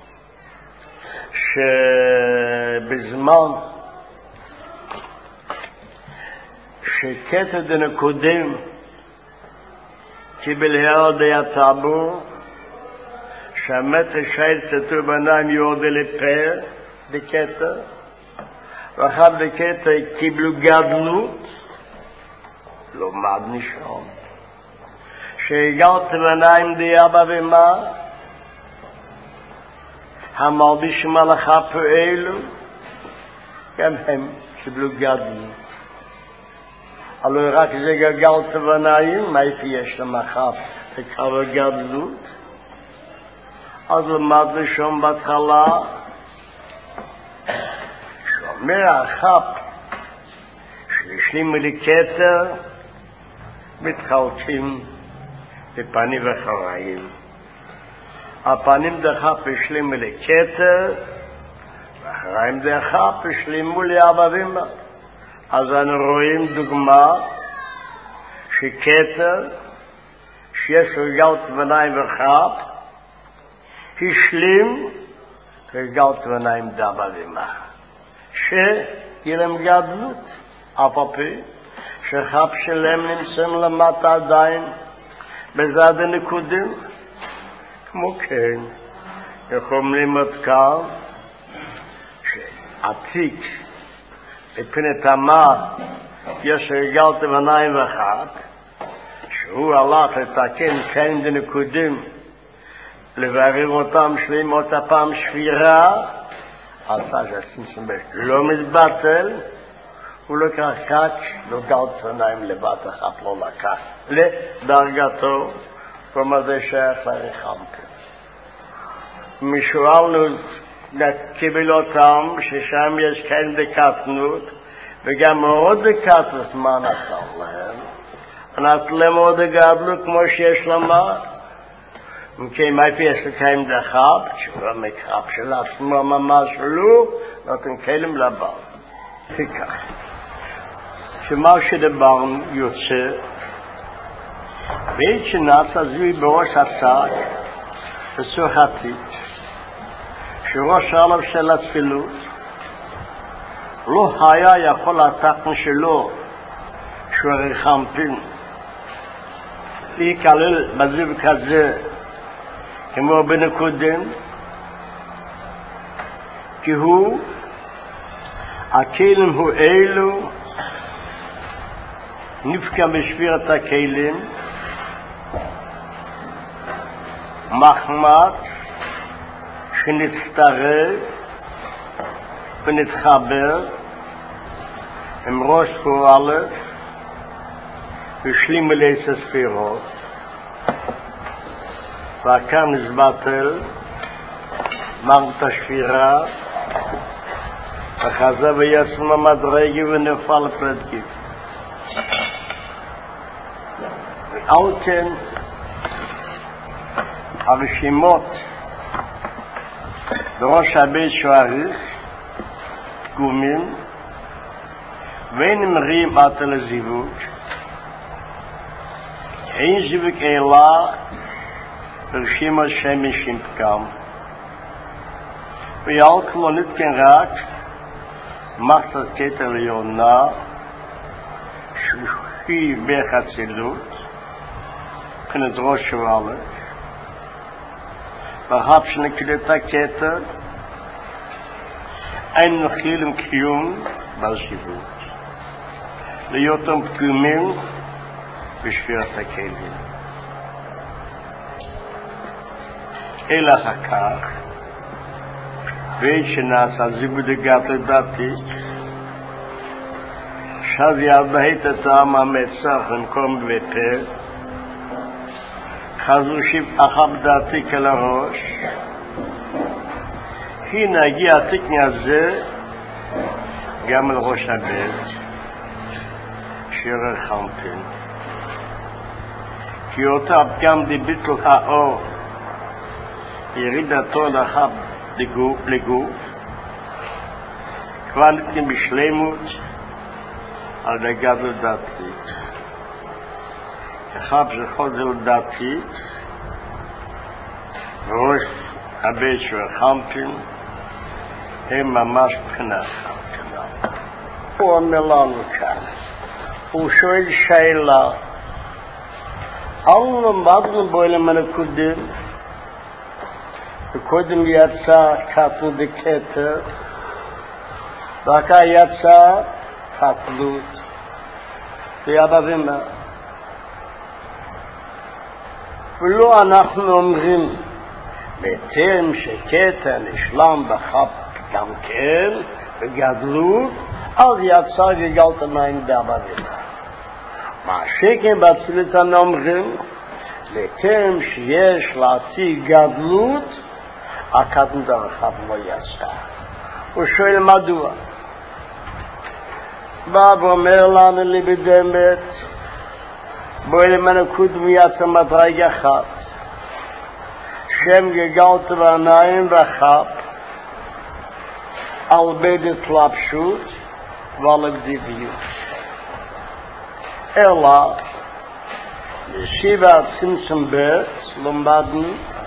שבזמן שקטע דנקודים קיבל הערה די הטבור, שהמטר שייל צטור בניים יורדה לפה, דקטע, ואחר דקטע קיבלו גדלות, לא מד נשאר. שהגעת בניים די אבא ומה, המלביש מלאכה פועלו, גם הם קיבלו גדלות. הלוא רק זה גלגל תבנאים, מאיפה יש למחף תקבל גדלות? אז למדנו שם בהתחלה, שאומר החף, שהשלימו לי כתר, מתחלקים בפנים וחראים. הפנים דחף השלימו לי כתר, והחראים דחף השלימו לי אבא ואמא. אז אנו רואים דוגמה שכתר שיש רגל תבניים וחף השלים רגל תבניים דבה ומה שיהיה להם גדלות אף הפי שחף שלהם נמצאים למטה עדיין בזד הנקודים כמו כן יכולים לימוד כאן שעתיק מפני תמה יש רגל תבניים וחד שהוא הלך לתקן כן דנקודים לברר אותם שלים אותה פעם שבירה עשה שהסמסם לא מתבטל הוא לקח קק לא גל תבניים לבת אחת לא לקח לדרגתו כלומר זה שייך לרחמתי משואלנו קיבל אותם ששם יש כן דקטנות וגם מאוד דקטנות מה נתן להם נתן להם עוד גדלות כמו שיש למה וכי מאיפה יש לכם דחב שהוא המקרב של עצמו ממש לא נותן כלים לבא תיקח שמה שדברנו יוצא בעת שנעשה זוי בראש השק וסוחתית שראש העלב של התפילות לא היה יכול התחתן שלו שהוא רחמפין להיכלל בזיו כזה כמו בנקודים כי הוא הכלים הוא אלו נפקע בשבירת הכלים מחמד שנצטרף ונתחבר עם ראש פועלת ושלים מלאס הספירות וכאן נזבטל מערכת השפירה וחזה ויצא מהמדרגה ונפל פרדגיב. ועל כן הרשימות בראש הבית שועריך פגומים ואין מרים עתה לזיווג אין זיווג אלא ברשימה שמש עם פגם ויעל כמו נתקן רק מחצת קטע ליונה שוחי בחצילות כנת ראש ועלה והחב שנקלט הקטע אין נחיל עם קיום בזיווג ליותם פגומים בשבירת הכלים אלא הכך ועת שנעשה זיווג דגת לדעתי שאז יד בהית את העם המצח במקום ופה חזו שבעך בדעתי כל הראש הנה הגיע התקני הזה גם אל ראש הבית שירה חמפין כי אותה גם דיביטל האור ירידתו לחב לגוף כבר נתנים בשלמות על דגת לדעתי החב שכל זה לדעתי ראש הבית של חמפין הם ממש בחינה חמפין הוא אומר לנו כאן הוא שואל שאלה אנו למדנו בו אלה הנקודים וקודם יצא קטל דקטר ואחר יצא קטלות ויאבא ומה ולא אנחנו אומרים בטרם שקטע נשלם בחב גם כן וגדלות אז יצא גגלת מים באבא ומה מה שכן בצלית אומרים בטרם שיש להשיג גדלות הקטן דרכיו לא יצא. הוא שואל מדוע? בא ואומר לנו לבדמת בואי למנקוד מיצא מדרג אחת שם גגלת בעיניים וחב על בדת לפשוט ועל בדיביות אלא ישיבה צמצום בית למדנו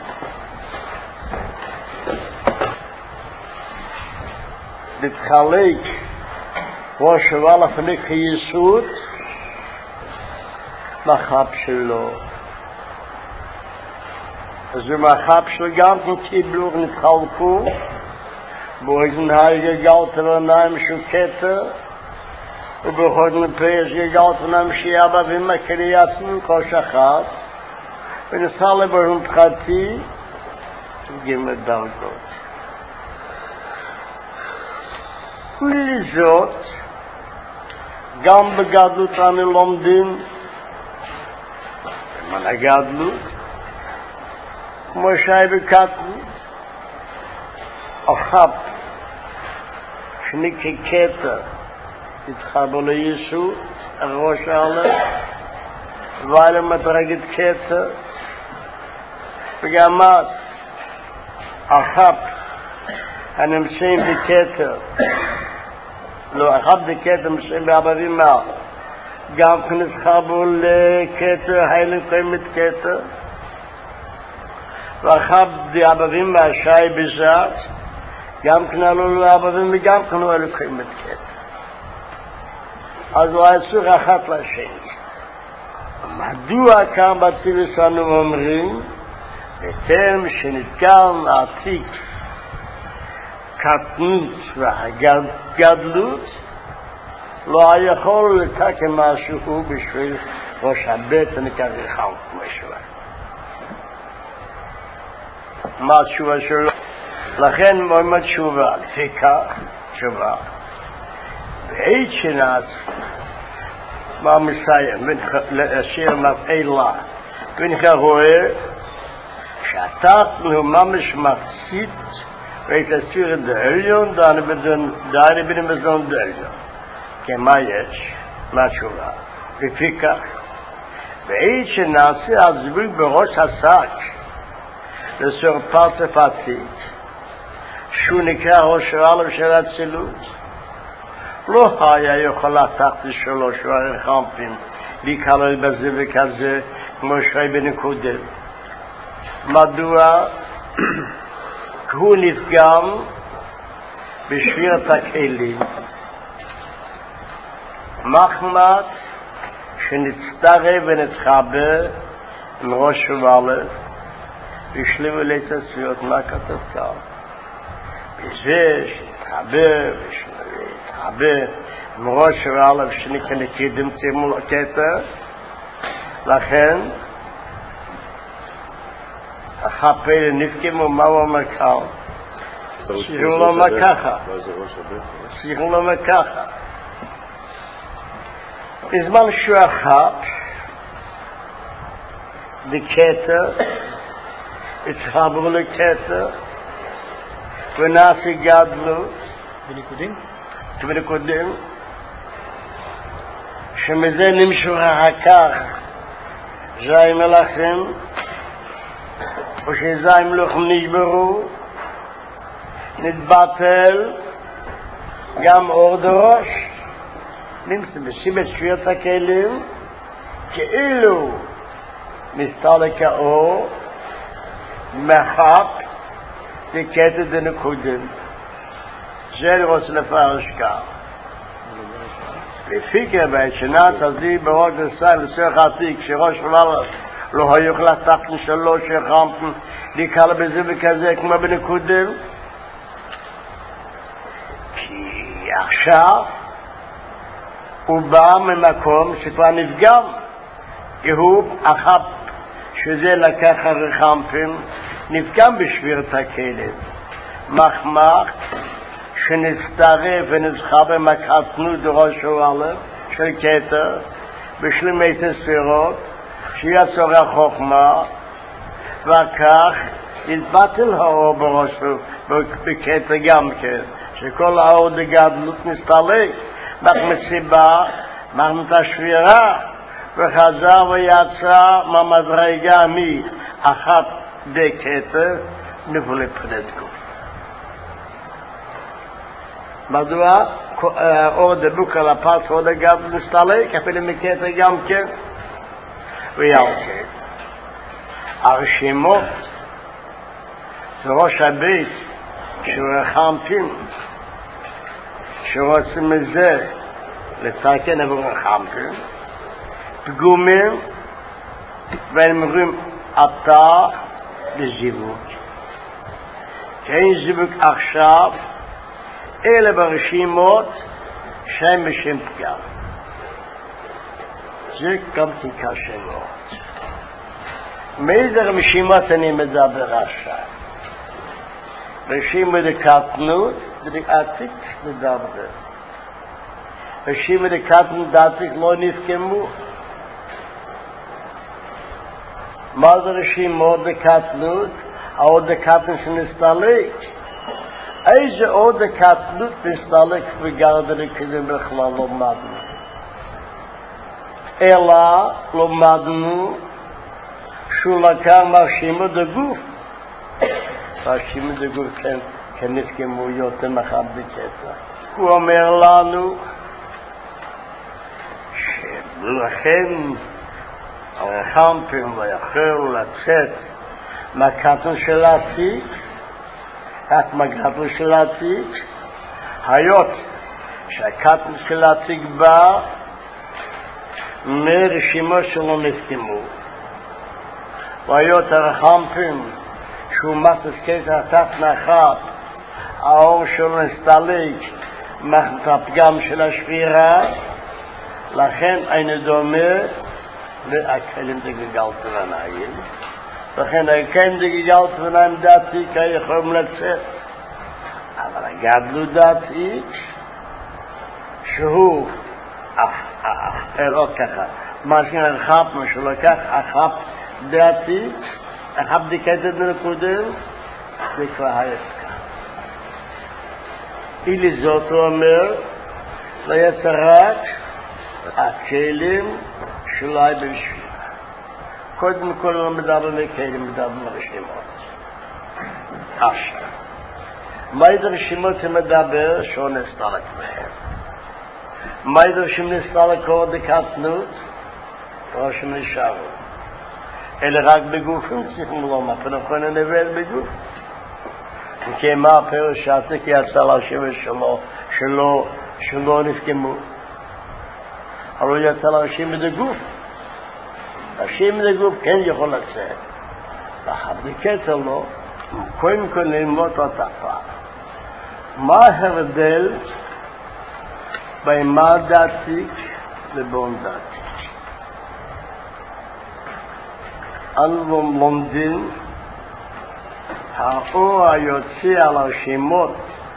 להתחלק ראש ועל הפניק היסוד מחב שלו אז במחב שלו גם קיבלו ונתחלקו באוזן הרגע גלת ועיניים שקטע ובכל מפרש גגלת ועיניים שיאבא ומקרי עצמו קוש אחת ונסע לברון פחתי וגמר דרגות ולזאת גם בגדלות אנו לומדים במן הגדלות כמו שי בקטנו אחת שניקי קטע התחבר ליסוד הראש עלה ועלה מדרגת קטע וגם את אחת הנמצאים בקטע לא אחת בקטע נמצאים בעבדים מה גם כנתחברו לקטע היילים קיימת קטע ואחת בעבדים מהשי בזאת גם כנעלו לעבדים וגם כנעלו קיימת קטע אז הוא עשו אחת לשני מדוע כאן בצילוס אנו אומרים בטרם שנתגל עתיק קטנות והגדלות לא יכול לתקן משהו בשביל ראש הבית ונקרא חלק משהו מה התשובה שלו? לכן מה התשובה? לפי כך תשובה בעת שנעש מה מסיים להשאיר מפעילה ונקרא רואה שאתה ממש מחצית Weet je, sturen de Elion, dan hebben we binnen met zo'n de Elion. Kema יש, מה תשובה? לפיכך, ואית שנעשה הזיווג בראש השק, לסור פרצף עתיד, שהוא נקרא ראש רעלם של הצילות, לא היה יכול לתחת שלוש ורחמפים, להיכלל בזה וכזה, כמו שראי בנקודם. מדוע? הוא נפגם בשבירת הכלים, מחמת שנצטרף ונתחבר עם ראש ובעלת והשלימו להתעשיות. מה כתוב כאן? בזה שנתחבר ונתחבר עם ראש ובעלת שנקדם צימול הקטע, לכן החפל נפגמו. מה הוא אומר כאן? שיחו לא אומר ככה, שיחו לא אומר ככה. בזמן שהוא אחת בקטע, התחברו לקטע ונעשי גדלות בניקודים? בניקודים שמזה נמשוך אחר כך זי מלאכים או שזי מלאכים נשברו, נתבטל גם אור דרוש, נמצא בסיבת שבירת הכלים כאילו מסתלק האור מחק לקטע דנקודים. זה אני רוצה לפרש כך. לפי כבית שנת עזי ברוק דסיים לצורך עתיק שראש וללה לא היו יכולה תחתן שלוש שחמפן להיקל בזה וכזה כמו בנקודים, כי עכשיו הוא בא ממקום שכבר נפגם, כי הוא אחת שזה לקח הרחמפים נפגם בשבירת הכלים, מחמח שנסתרף ונסחר במקחתנו דרוש ובעלת של כתר בשלמי תספירות שיצור החוכמה, וכך יתבטל האור בראש בכתר גם כן, שכל האור דגדלות נסתלק מחמסיבה, מחמת וחזר ויצא מהמדרגה מאחת דקטר נבוא לבחינת גוף. מדוע? אור דבוק על הפרט אור דגדלות נסתלק, אפילו מקטר גם כן. ויאלכן הרשימות וראש הבית שרחמפים שרוצים מזה לתקן עבור רחמפים פגומים והם אומרים אתה בזיווג, אין זיווג עכשיו אלא ברשימות שהם בשם פגם. זה גם קשה מאוד. מאיזה רשימות אני מדבר עכשיו? רשימה דקטנות ודעתיק מדבר. רשימה דקטנות ודעתיק לא נפגמו. מה זה רשימות דקטנות? העוד דקטנות שנסתלק. איזה עוד דקטנות נסתלק וגרד לקדם בכלל לא מדנו. אלא למדנו שהוא לקח מרשימה דגוף. מרשימה דגוף כן נפגמו יותר מחד בקטע. הוא אומר לנו שלכן הרחמפים לא יכלו לצאת מהקטן של העתיק, רק מהקטן של העתיק, היות שהקטן של העתיק בא מרשימה שלא נפגמו. והיות הרחמפים שהוא מתסקט התת נחת, האור שלו נסתלק מחת הפגם של השבירה, לכן אינו דומה להכלים דגגלת ונעים. לכן הכלים דגגלת ונעים דעתיק יכולים לצאת. אבל הגדלו דעתיק שהוא לא ככה, מה שהרחב משהו לקח אחת דעתיק, אחת דקטת בנקודם, זה כבר העסקה. אילי זאת הוא אומר, לא יצא רק הכלים שלא בשביל. קודם כל לא מדבר מכלים, מדבר מרשימות. עכשיו. מה ידע רשימות שמדבר? שהוא נסתלק מהם. מה ידע רשימות נסתלק עוד דקטנות? או שנשארו. אלה רק בגופים צריכים לומר, פנכון הנבל בגוף. כי מה הפירוש שעשה כי יצא להשם שלו, שלו, שלו נפקמו. אבל יצא להשם בגוף. להשם בגוף כן יכול לצאת. בקצר לו, קודם כל ללמוד אותה פעם. מה ההבדל בין מה דעתיק לבין דעתיק? אנו לומדים האור היוצא על הרשימות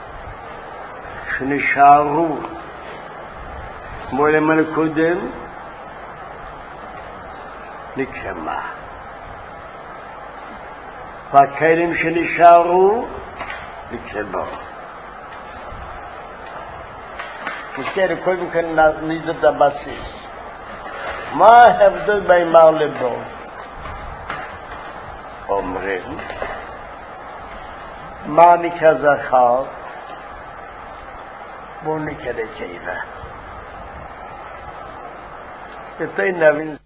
שנשארו כמו למעלה קודם נקרמה. והכלים שנשארו נקרבו. בסדר, קודם כל נזד את הבסיס. מה ההבדל בין מה לבו? אומרים, מה נקרא זכר? בואו נקרא נקבה. כדי נבין